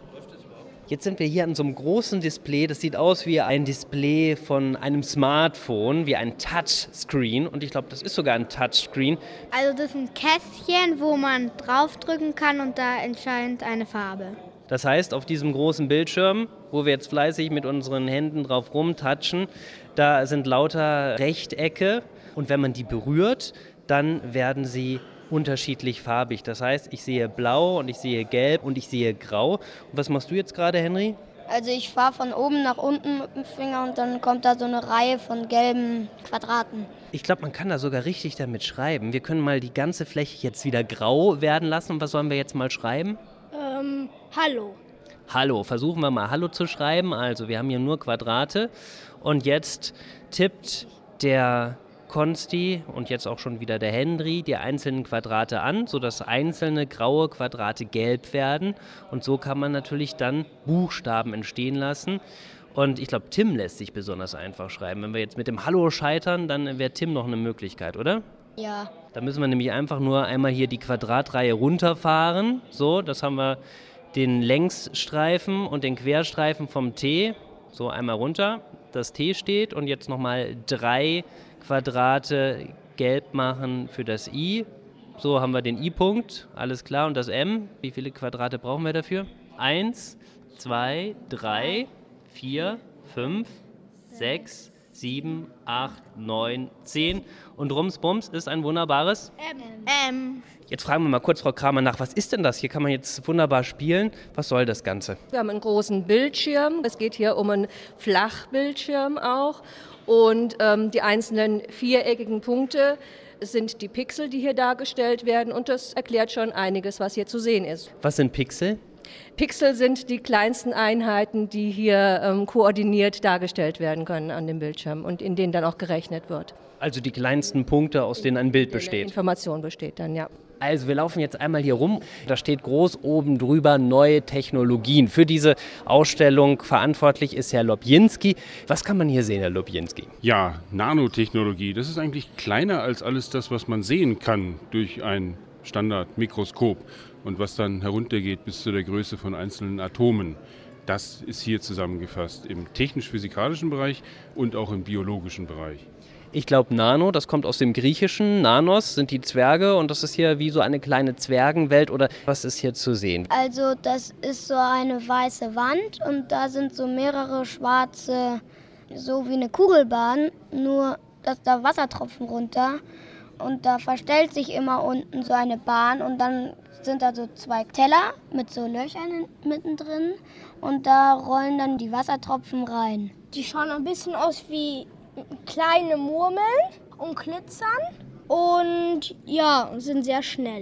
Jetzt sind wir hier an so einem großen Display. Das sieht aus wie ein Display von einem Smartphone, wie ein Touchscreen. Und ich glaube, das ist sogar ein Touchscreen. Also das ist ein Kästchen, wo man draufdrücken kann und da entscheidet eine Farbe. Das heißt, auf diesem großen Bildschirm, wo wir jetzt fleißig mit unseren Händen drauf rumtatschen, da sind lauter Rechtecke und wenn man die berührt, dann werden sie unterschiedlich farbig. Das heißt, ich sehe blau und ich sehe gelb und ich sehe grau. Und was machst du jetzt gerade, Henry? Also ich fahre von oben nach unten mit dem Finger und dann kommt da so eine Reihe von gelben Quadraten. Ich glaube, man kann da sogar richtig damit schreiben. Wir können mal die ganze Fläche jetzt wieder grau werden lassen. Und was sollen wir jetzt mal schreiben? Hallo. Hallo, versuchen wir mal Hallo zu schreiben. Also wir haben hier nur Quadrate und jetzt tippt der Konsti und jetzt auch schon wieder der Henry die einzelnen Quadrate an, sodass einzelne graue Quadrate gelb werden und so kann man natürlich dann Buchstaben entstehen lassen. Und ich glaube, Tim lässt sich besonders einfach schreiben. Wenn wir jetzt mit dem Hallo scheitern, dann wäre Tim noch eine Möglichkeit, oder? Ja. Da müssen wir nämlich einfach nur einmal hier die Quadratreihe runterfahren. So, das haben wir den Längsstreifen und den Querstreifen vom T. So, einmal runter. Das T steht und jetzt nochmal 3 Quadrate gelb machen für das I. So haben wir den I-Punkt, alles klar. Und das M, wie viele Quadrate brauchen wir dafür? 1, 2, 3, 4, 5, 6, 7, 8, 9, 10 und Rumsbums ist ein wunderbares M. Jetzt fragen wir mal kurz Frau Kramer nach, was ist denn das? Hier kann man jetzt wunderbar spielen. Was soll das Ganze? Wir haben einen großen Bildschirm. Es geht hier um einen Flachbildschirm auch. Und die einzelnen viereckigen Punkte sind die Pixel, die hier dargestellt werden. Und das erklärt schon einiges, was hier zu sehen ist. Was sind Pixel? Pixel sind die kleinsten Einheiten, die hier koordiniert dargestellt werden können an dem Bildschirm und in denen dann auch gerechnet wird. Also die kleinsten Punkte, aus denen ein Bild besteht. Information besteht dann, ja. Also wir laufen jetzt einmal hier rum. Da steht groß oben drüber neue Technologien. Für diese Ausstellung verantwortlich ist Herr Lobjinski. Was kann man hier sehen, Herr Lobjinski? Ja, Nanotechnologie. Das ist eigentlich kleiner als alles das, was man sehen kann durch ein Standardmikroskop und was dann heruntergeht bis zu der Größe von einzelnen Atomen. Das ist hier zusammengefasst im technisch-physikalischen Bereich und auch im biologischen Bereich. Ich glaube Nano, das kommt aus dem Griechischen. Nanos sind die Zwerge und das ist hier wie so eine kleine Zwergenwelt oder was ist hier zu sehen? Also das ist so eine weiße Wand und da sind so mehrere schwarze, so wie eine Kugelbahn, nur dass da Wassertropfen runter und da verstellt sich immer unten so eine Bahn und dann sind da so 2 Teller mit so Löchern mittendrin und da rollen dann die Wassertropfen rein. Die schauen ein bisschen aus wie kleine Murmeln und glitzern und ja, sind sehr schnell.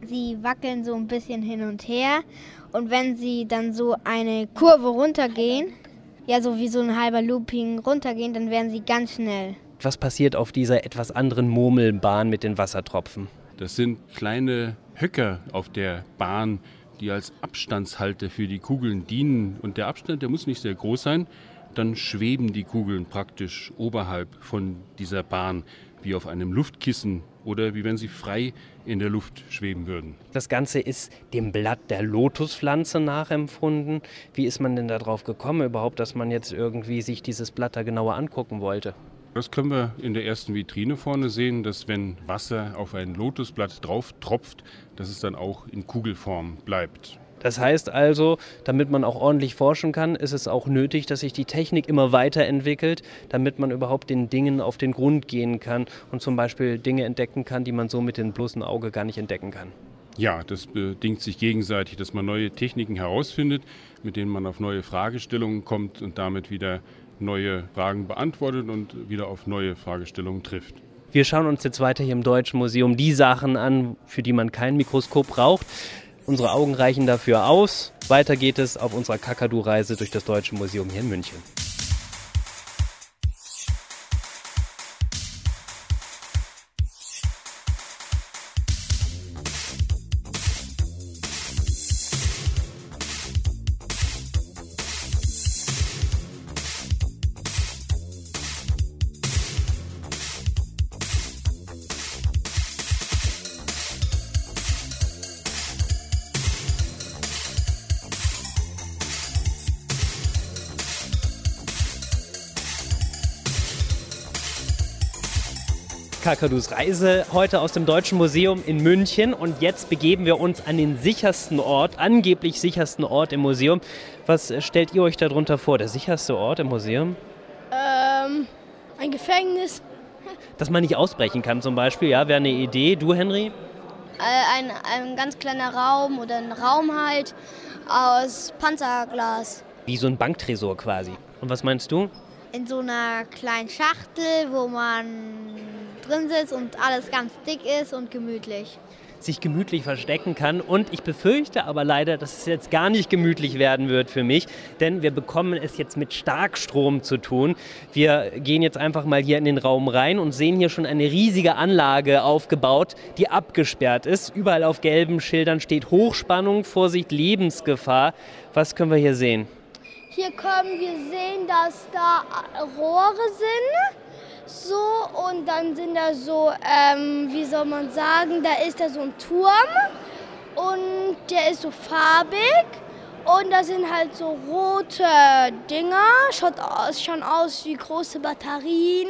Sie wackeln so ein bisschen hin und her und wenn sie dann so eine Kurve runtergehen, ja so wie so ein halber Looping runtergehen, dann werden sie ganz schnell. Was passiert auf dieser etwas anderen Murmelbahn mit den Wassertropfen? Das sind kleine Höcker auf der Bahn, die als Abstandshalter für die Kugeln dienen. Und der Abstand, der muss nicht sehr groß sein. Dann schweben die Kugeln praktisch oberhalb von dieser Bahn, wie auf einem Luftkissen oder wie wenn sie frei in der Luft schweben würden. Das Ganze ist dem Blatt der Lotuspflanze nachempfunden. Wie ist man denn darauf gekommen überhaupt, dass man jetzt irgendwie sich dieses Blatt da genauer angucken wollte? Das können wir in der ersten Vitrine vorne sehen, dass wenn Wasser auf ein Lotusblatt drauf tropft, dass es dann auch in Kugelform bleibt. Das heißt also, damit man auch ordentlich forschen kann, ist es auch nötig, dass sich die Technik immer weiterentwickelt, damit man überhaupt den Dingen auf den Grund gehen kann und zum Beispiel Dinge entdecken kann, die man so mit dem bloßen Auge gar nicht entdecken kann. Ja, das bedingt sich gegenseitig, dass man neue Techniken herausfindet, mit denen man auf neue Fragestellungen kommt und damit wieder neue Fragen beantwortet und wieder auf neue Fragestellungen trifft. Wir schauen uns jetzt weiter hier im Deutschen Museum die Sachen an, für die man kein Mikroskop braucht. Unsere Augen reichen dafür aus. Weiter geht es auf unserer Kakadu-Reise durch das Deutsche Museum hier in München. Kakadus Reise heute aus dem Deutschen Museum in München und jetzt begeben wir uns an den sichersten Ort, angeblich sichersten Ort im Museum. Was stellt ihr euch darunter vor, der sicherste Ort im Museum? Ein Gefängnis. Dass man nicht ausbrechen kann zum Beispiel, ja, wäre eine Idee. Du, Henry? Ein ganz kleiner Raum oder ein Raum halt aus Panzerglas. Wie so ein Banktresor quasi. Und was meinst du? In so einer kleinen Schachtel, wo man drin sitzt und alles ganz dick ist und gemütlich. Sich gemütlich verstecken kann und ich befürchte aber leider, dass es jetzt gar nicht gemütlich werden wird für mich, denn wir bekommen es jetzt mit Starkstrom zu tun. Wir gehen jetzt einfach mal hier in den Raum rein und sehen hier schon eine riesige Anlage aufgebaut, die abgesperrt ist. Überall auf gelben Schildern steht Hochspannung, Vorsicht, Lebensgefahr. Was können wir hier sehen? Hier können wir sehen, dass da Rohre sind. So, und dann sind da so, wie soll man sagen, da ist da so ein Turm und der ist so farbig und da sind halt so rote Dinger, schauen aus wie große Batterien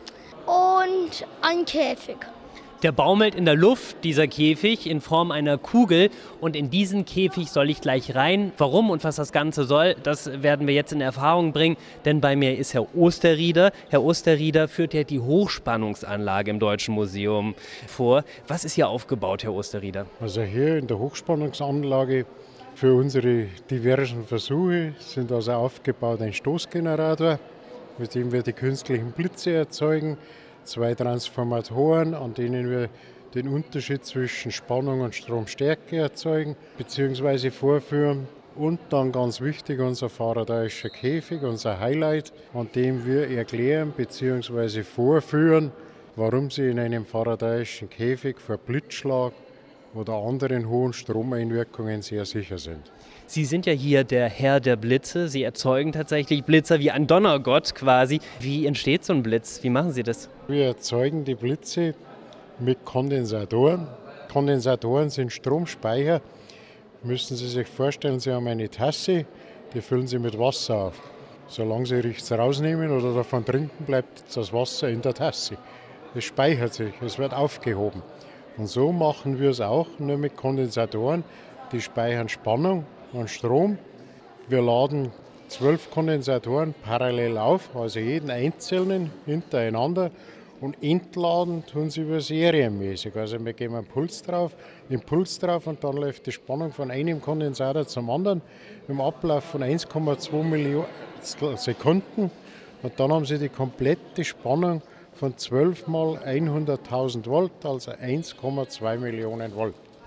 und ein Käfig. Der baumelt in der Luft, dieser Käfig, in Form einer Kugel und in diesen Käfig soll ich gleich rein. Warum und was das Ganze soll, das werden wir jetzt in Erfahrung bringen, denn bei mir ist Herr Osterrieder. Herr Osterrieder führt ja die Hochspannungsanlage im Deutschen Museum vor. Was ist hier aufgebaut, Herr Osterrieder? Also hier in der Hochspannungsanlage für unsere diversen Versuche sind also aufgebaut ein Stoßgenerator, mit dem wir die künstlichen Blitze erzeugen. 2 Transformatoren, an denen wir den Unterschied zwischen Spannung und Stromstärke erzeugen bzw. vorführen. Und dann ganz wichtig, unser faradayischer Käfig, unser Highlight, an dem wir erklären bzw. vorführen, warum Sie in einem faradayischen Käfig vor Blitzschlag oder anderen hohen Stromeinwirkungen sehr sicher sind. Sie sind ja hier der Herr der Blitze. Sie erzeugen tatsächlich Blitzer wie ein Donnergott quasi. Wie entsteht so ein Blitz? Wie machen Sie das? Wir erzeugen die Blitze mit Kondensatoren. Kondensatoren sind Stromspeicher. Müssen Sie sich vorstellen, Sie haben eine Tasse, die füllen Sie mit Wasser auf. Solange Sie nichts rausnehmen oder davon trinken, bleibt das Wasser in der Tasse. Es speichert sich, es wird aufgehoben. Und so machen wir es auch, nur mit Kondensatoren. Die speichern Spannung und Strom. Wir laden 12 Kondensatoren parallel auf, also jeden einzelnen hintereinander. Und entladen tun sie über serienmäßig. Also wir geben einen Impuls drauf und dann läuft die Spannung von einem Kondensator zum anderen im Ablauf von 1,2 Millionen Sekunden. Und dann haben sie die komplette Spannung von 12 mal 100.000 Volt, also 1,2 Millionen Volt.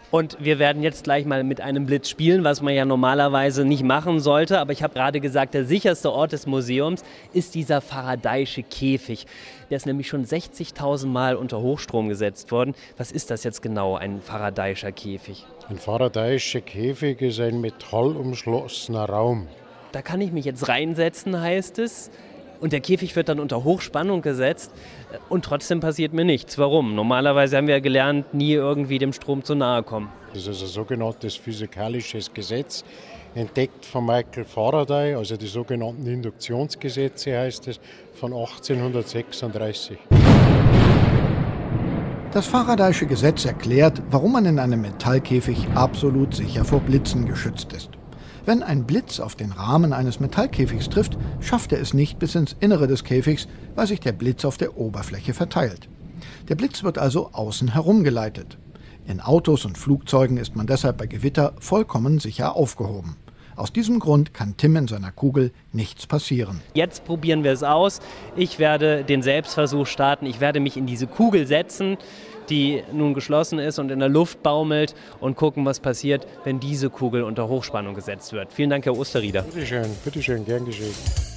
Und wir werden jetzt gleich mal mit einem Blitz spielen, was man ja normalerweise nicht machen sollte. Aber ich habe gerade gesagt, der sicherste Ort des Museums ist dieser Faraday'sche Käfig. Der ist nämlich schon 60.000 Mal unter Hochstrom gesetzt worden. Was ist das jetzt genau, ein Faraday'scher Käfig? Ein Faraday'scher Käfig ist ein metallumschlossener Raum. Da kann ich mich jetzt reinsetzen, heißt es. Und der Käfig wird dann unter Hochspannung gesetzt und trotzdem passiert mir nichts. Warum? Normalerweise haben wir gelernt, nie irgendwie dem Strom zu nahe kommen. Das ist ein sogenanntes physikalisches Gesetz, entdeckt von Michael Faraday, also die sogenannten Induktionsgesetze heißt es, von 1836. Das Faraday'sche Gesetz erklärt, warum man in einem Metallkäfig absolut sicher vor Blitzen geschützt ist. Wenn ein Blitz auf den Rahmen eines Metallkäfigs trifft, schafft er es nicht bis ins Innere des Käfigs, weil sich der Blitz auf der Oberfläche verteilt. Der Blitz wird also außen herum geleitet. In Autos und Flugzeugen ist man deshalb bei Gewitter vollkommen sicher aufgehoben. Aus diesem Grund kann Tim in seiner Kugel nichts passieren. Jetzt probieren wir es aus. Ich werde den Selbstversuch starten. Ich werde mich in diese Kugel setzen, die nun geschlossen ist und in der Luft baumelt, und gucken, was passiert, wenn diese Kugel unter Hochspannung gesetzt wird. Vielen Dank, Herr Osterrieder. Bitte schön, gern geschehen.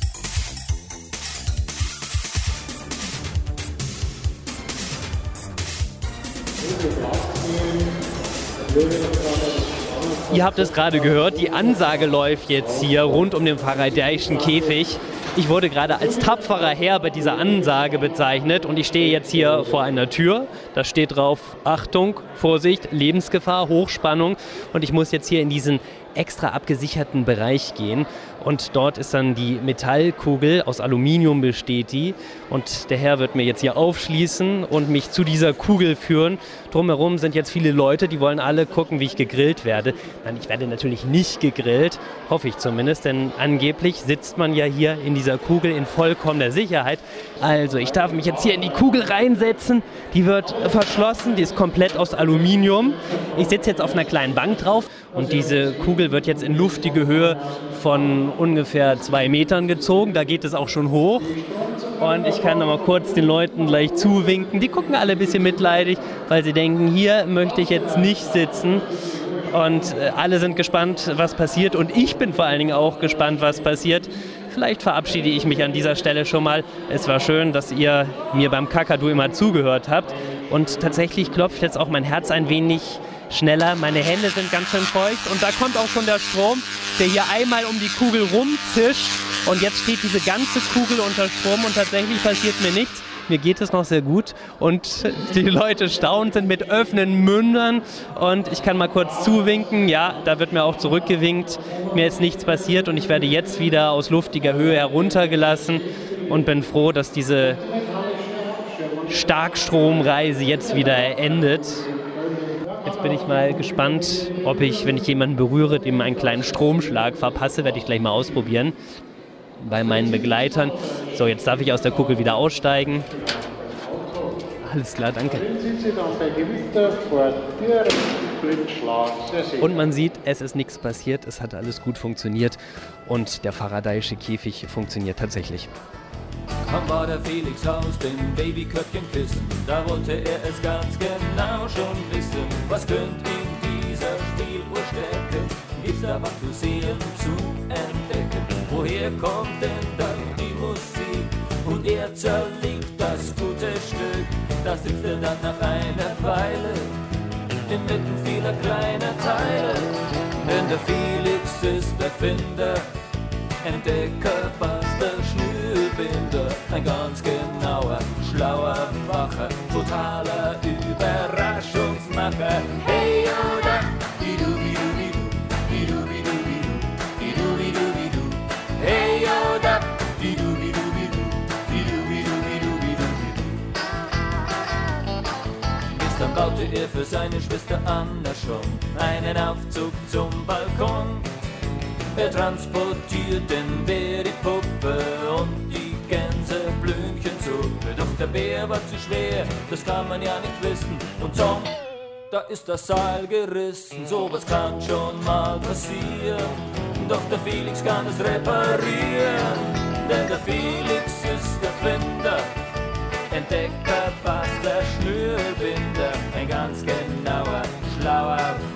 Ihr habt es gerade gehört, die Ansage läuft jetzt hier rund um den Faraday'schen Käfig. Ich wurde gerade als tapferer Herr bei dieser Ansage bezeichnet und ich stehe jetzt hier vor einer Tür. Da steht drauf: Achtung, Vorsicht, Lebensgefahr, Hochspannung. Und ich muss jetzt hier in diesen extra abgesicherten Bereich gehen. Und dort ist dann die Metallkugel, aus Aluminium besteht die. Und der Herr wird mir jetzt hier aufschließen und mich zu dieser Kugel führen. Drumherum sind jetzt viele Leute, die wollen alle gucken, wie ich gegrillt werde. Nein, ich werde natürlich nicht gegrillt, hoffe ich zumindest, denn angeblich sitzt man ja hier in dieser Kugel in vollkommener Sicherheit. Also, ich darf mich jetzt hier in die Kugel reinsetzen. Die wird verschlossen, die ist komplett aus Aluminium. Ich sitze jetzt auf einer kleinen Bank drauf und diese Kugel wird jetzt in luftige Höhe von ungefähr 2 Metern gezogen. Da geht es auch schon hoch. Und ich kann noch mal kurz den Leuten gleich zuwinken. Die gucken alle ein bisschen mitleidig, weil sie denken, hier möchte ich jetzt nicht sitzen. Und alle sind gespannt, was passiert. Und ich bin vor allen Dingen auch gespannt, was passiert. Vielleicht verabschiede ich mich an dieser Stelle schon mal. Es war schön, dass ihr mir beim Kakadu immer zugehört habt. Und tatsächlich klopft jetzt auch mein Herz ein wenig schneller. Meine Hände sind ganz schön feucht. Und da kommt auch schon der Strom, der hier einmal um die Kugel rumzischt. Und jetzt steht diese ganze Kugel unter Strom und tatsächlich passiert mir nichts. Mir geht es noch sehr gut und die Leute staunen, sind mit offenen Mündern und ich kann mal kurz zuwinken. Ja, da wird mir auch zurückgewinkt. Mir ist nichts passiert und ich werde jetzt wieder aus luftiger Höhe heruntergelassen und bin froh, dass diese Starkstromreise jetzt wieder endet. Jetzt bin ich mal gespannt, ob ich, wenn ich jemanden berühre, dem einen kleinen Stromschlag verpasse. Werde ich gleich mal ausprobieren bei meinen Begleitern. So, jetzt darf ich aus der Kugel wieder aussteigen. Alles klar, danke. Und man sieht, es ist nichts passiert, es hat alles gut funktioniert und der Faraday'sche Käfig funktioniert tatsächlich. Kaum war der Felix aus dem Babyköpfchen küssen, da wollte er es ganz genau schon wissen. Was könnte in dieser Spieluhr stecken? Gibt's da was zu sehen, zu entdecken? Woher kommt denn dann die Musik? Und er zerlegt das gute Stück. Da sitzt er dann nach einer Weile inmitten vieler kleiner Teile. Denn der Felix ist Erfinder, Entdecker, Bastel, Schnürbinder. Ein ganz genauer, schlauer Macher, totaler Überraschungsmacher. Hey, oder, bidu-bidu-bidu, bidu-bidu-bidu, bidu-bidu-bidu. Hey, oder, bidu-bidu-bidu, bidu-bidu-bidu-bidu. Gestern baute er für seine Schwester Anna schon einen Aufzug zum Balkon. Er transportiert den Bär, die Puppe und die Gänseblümchensuppe. Doch der Bär war zu schwer, das kann man ja nicht wissen. Und Tom, da ist das Seil gerissen. Sowas kann schon mal passieren. Doch der Felix kann es reparieren. Denn der Felix ist Erfinder, Entdecker, Bastler, Schnürbinder. Ein ganz genauer, schlauer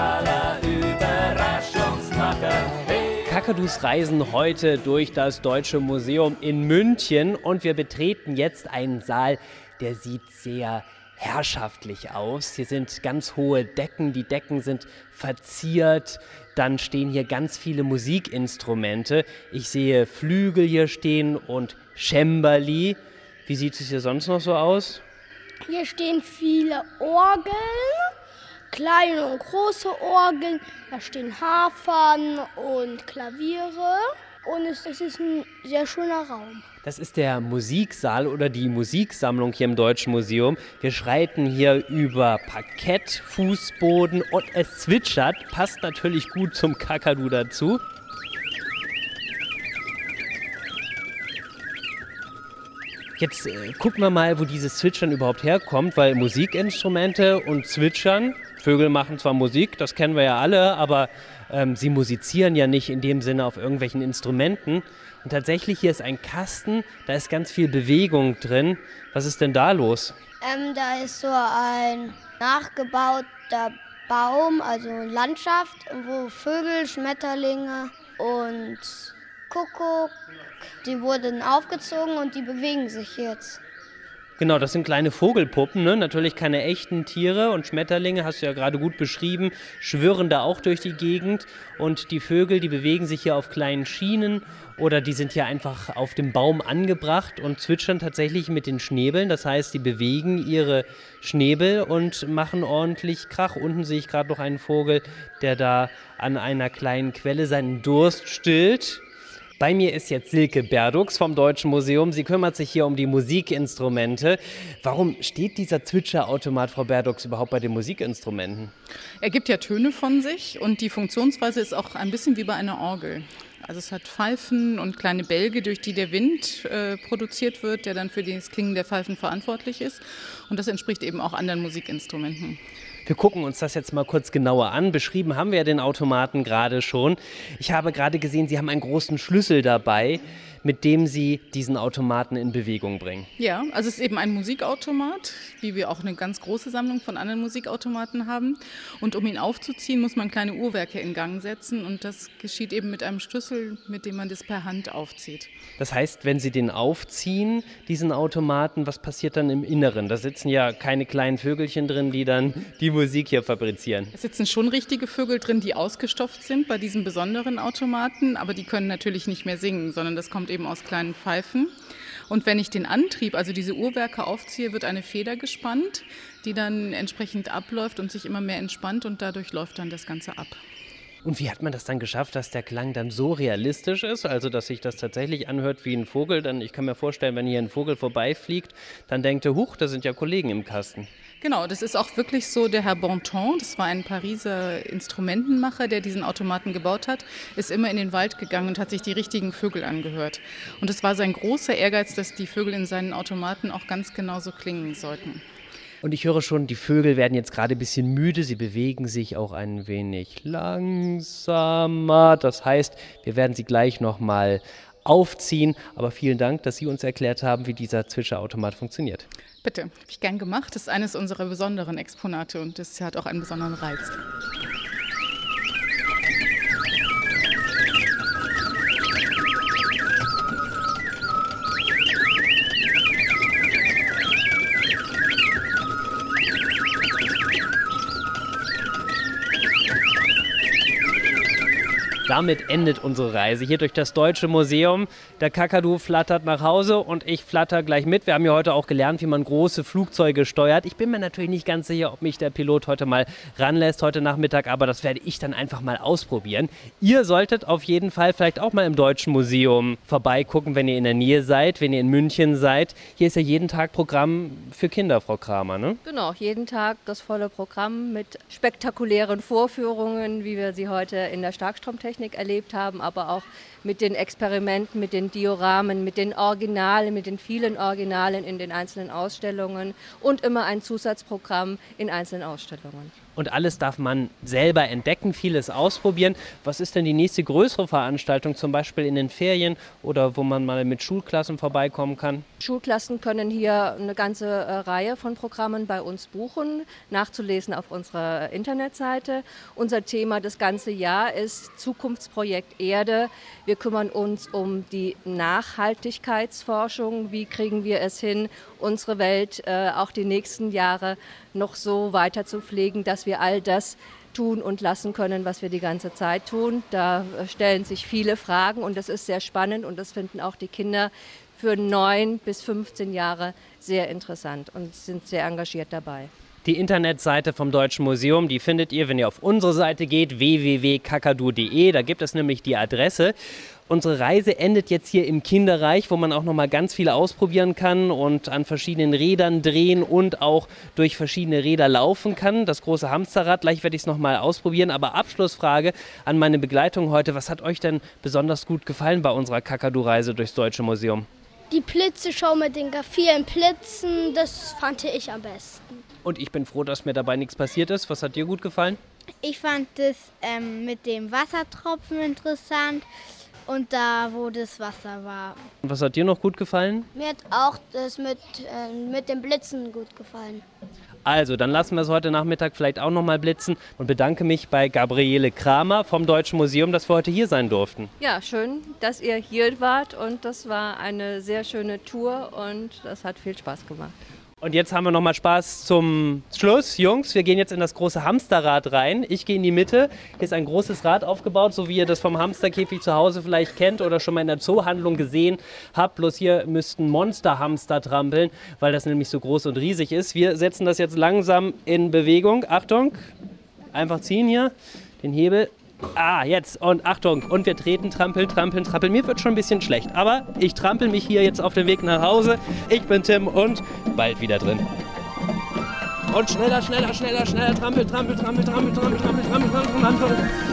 totaler Überraschungsmacher. Hey. Kakadus reisen heute durch das Deutsche Museum in München und wir betreten jetzt einen Saal, der sieht sehr herrschaftlich aus. Hier sind ganz hohe Decken, die Decken sind verziert. Dann stehen hier ganz viele Musikinstrumente. Ich sehe Flügel hier stehen und Cembali. Wie sieht es hier sonst noch so aus? Hier stehen viele Orgeln, kleine und große Orgeln. Da stehen Harfen und Klaviere. Und es ist ein sehr schöner Raum. Das ist der Musiksaal oder die Musiksammlung hier im Deutschen Museum. Wir schreiten hier über Parkett, Fußboden und es zwitschert. Passt natürlich gut zum Kakadu dazu. Jetzt gucken wir mal, wo dieses Zwitschern überhaupt herkommt, weil Musikinstrumente und Zwitschern, Vögel machen zwar Musik, das kennen wir ja alle, aber sie musizieren ja nicht in dem Sinne auf irgendwelchen Instrumenten. Und tatsächlich, hier ist ein Kasten, da ist ganz viel Bewegung drin. Was ist denn da los? Da ist so ein nachgebauter Baum, also Landschaft, wo Vögel, Schmetterlinge und Kuckuck, die wurden aufgezogen und die bewegen sich jetzt. Genau, das sind kleine Vogelpuppen, ne? Natürlich keine echten Tiere und Schmetterlinge, hast du ja gerade gut beschrieben, schwirren da auch durch die Gegend und die Vögel, die bewegen sich hier auf kleinen Schienen oder die sind hier einfach auf dem Baum angebracht und zwitschern tatsächlich mit den Schnäbeln, das heißt, die bewegen ihre Schnäbel und machen ordentlich Krach. Unten sehe ich gerade noch einen Vogel, der da an einer kleinen Quelle seinen Durst stillt. Bei mir ist jetzt Silke Berdux vom Deutschen Museum. Sie kümmert sich hier um die Musikinstrumente. Warum steht dieser Zwitscherautomat, Frau Berdux, überhaupt bei den Musikinstrumenten? Er gibt ja Töne von sich und die Funktionsweise ist auch ein bisschen wie bei einer Orgel. Also es hat Pfeifen und kleine Bälge, durch die der Wind produziert wird, der dann für das Klingen der Pfeifen verantwortlich ist. Und das entspricht eben auch anderen Musikinstrumenten. Wir gucken uns das jetzt mal kurz genauer an. Beschrieben haben wir ja den Automaten gerade schon. Ich habe gerade gesehen, Sie haben einen großen Schlüssel dabei, mit dem Sie diesen Automaten in Bewegung bringen. Ja, also es ist eben ein Musikautomat, wie wir auch eine ganz große Sammlung von anderen Musikautomaten haben. Und um ihn aufzuziehen, muss man kleine Uhrwerke in Gang setzen. Und das geschieht eben mit einem Schlüssel, mit dem man das per Hand aufzieht. Das heißt, wenn Sie den aufziehen, diesen Automaten, was passiert dann im Inneren? Da sitzen ja keine kleinen Vögelchen drin, die dann die Musik hier fabrizieren. Es sitzen schon richtige Vögel drin, die ausgestopft sind bei diesem besonderen Automaten, aber die können natürlich nicht mehr singen, sondern das kommt eben aus kleinen Pfeifen. Und wenn ich den Antrieb, also diese Uhrwerke aufziehe, wird eine Feder gespannt, die dann entsprechend abläuft und sich immer mehr entspannt und dadurch läuft dann das Ganze ab. Und wie hat man das dann geschafft, dass der Klang dann so realistisch ist, also dass sich das tatsächlich anhört wie ein Vogel? Dann, ich kann mir vorstellen, wenn hier ein Vogel vorbeifliegt, dann denkt er, huch, da sind ja Kollegen im Kasten. Genau, das ist auch wirklich so. Der Herr Bontemps, das war ein Pariser Instrumentenmacher, der diesen Automaten gebaut hat, ist immer in den Wald gegangen und hat sich die richtigen Vögel angehört. Und es war sein großer Ehrgeiz, dass die Vögel in seinen Automaten auch ganz genauso klingen sollten. Und ich höre schon, die Vögel werden jetzt gerade ein bisschen müde. Sie bewegen sich auch ein wenig langsamer. Das heißt, wir werden sie gleich nochmal aufziehen. Aber vielen Dank, dass Sie uns erklärt haben, wie dieser Zwitscherautomat funktioniert. Bitte, habe ich gern gemacht. Das ist eines unserer besonderen Exponate und das hat auch einen besonderen Reiz. Damit endet unsere Reise hier durch das Deutsche Museum. Der Kakadu flattert nach Hause und ich flatter gleich mit. Wir haben ja heute auch gelernt, wie man große Flugzeuge steuert. Ich bin mir natürlich nicht ganz sicher, ob mich der Pilot heute mal ranlässt, heute Nachmittag, aber das werde ich dann einfach mal ausprobieren. Ihr solltet auf jeden Fall vielleicht auch mal im Deutschen Museum vorbeigucken, wenn ihr in der Nähe seid, wenn ihr in München seid. Hier ist ja jeden Tag Programm für Kinder, Frau Kramer, ne? Genau, jeden Tag das volle Programm mit spektakulären Vorführungen, wie wir sie heute in der Starkstromtechnik erlebt haben, aber auch mit den Experimenten, mit den Dioramen, mit den Originalen, mit den vielen Originalen in den einzelnen Ausstellungen und immer ein Zusatzprogramm in einzelnen Ausstellungen. Und alles darf man selber entdecken, vieles ausprobieren. Was ist denn die nächste größere Veranstaltung, zum Beispiel in den Ferien oder wo man mal mit Schulklassen vorbeikommen kann? Schulklassen können hier eine ganze Reihe von Programmen bei uns buchen, nachzulesen auf unserer Internetseite. Unser Thema das ganze Jahr ist Zukunftsprojekt Erde. Wir kümmern uns um die Nachhaltigkeitsforschung. Wie kriegen wir es hin, unsere Welt auch die nächsten Jahre noch so weiter zu pflegen, dass wir all das tun und lassen können, was wir die ganze Zeit tun. Da stellen sich viele Fragen und das ist sehr spannend und das finden auch die Kinder für 9 bis 15 Jahre sehr interessant und sind sehr engagiert dabei. Die Internetseite vom Deutschen Museum, die findet ihr, wenn ihr auf unsere Seite geht, www.kakadu.de. Da gibt es nämlich die Adresse. Unsere Reise endet jetzt hier im Kinderreich, wo man auch noch mal ganz viel ausprobieren kann und an verschiedenen Rädern drehen und auch durch verschiedene Räder laufen kann. Das große Hamsterrad, gleich werde ich es noch mal ausprobieren. Aber Abschlussfrage an meine Begleitung heute. Was hat euch denn besonders gut gefallen bei unserer Kakadu-Reise durchs Deutsche Museum? Die Blitzeshow mit den vielen Blitzen, das fand ich am besten. Und ich bin froh, dass mir dabei nichts passiert ist. Was hat dir gut gefallen? Ich fand das mit dem Wassertropfen interessant und da, wo das Wasser war. Und was hat dir noch gut gefallen? Mir hat auch das mit den Blitzen gut gefallen. Also, dann lassen wir es heute Nachmittag vielleicht auch noch mal blitzen und bedanke mich bei Gabriele Kramer vom Deutschen Museum, dass wir heute hier sein durften. Ja, schön, dass ihr hier wart und das war eine sehr schöne Tour und das hat viel Spaß gemacht. Und jetzt haben wir noch mal Spaß zum Schluss. Jungs, wir gehen jetzt in das große Hamsterrad rein. Ich gehe in die Mitte. Hier ist ein großes Rad aufgebaut, so wie ihr das vom Hamsterkäfig zu Hause vielleicht kennt oder schon mal in der Zoohandlung gesehen habt. Bloß hier müssten Monsterhamster trampeln, weil das nämlich so groß und riesig ist. Wir setzen das jetzt langsam in Bewegung. Achtung, einfach ziehen hier, den Hebel. Jetzt und Achtung, und wir treten, trampeln. Mir wird schon ein bisschen schlecht, aber ich trampel mich hier jetzt auf den Weg nach Hause. Ich bin Tim und bald wieder drin. Und schneller, trampel.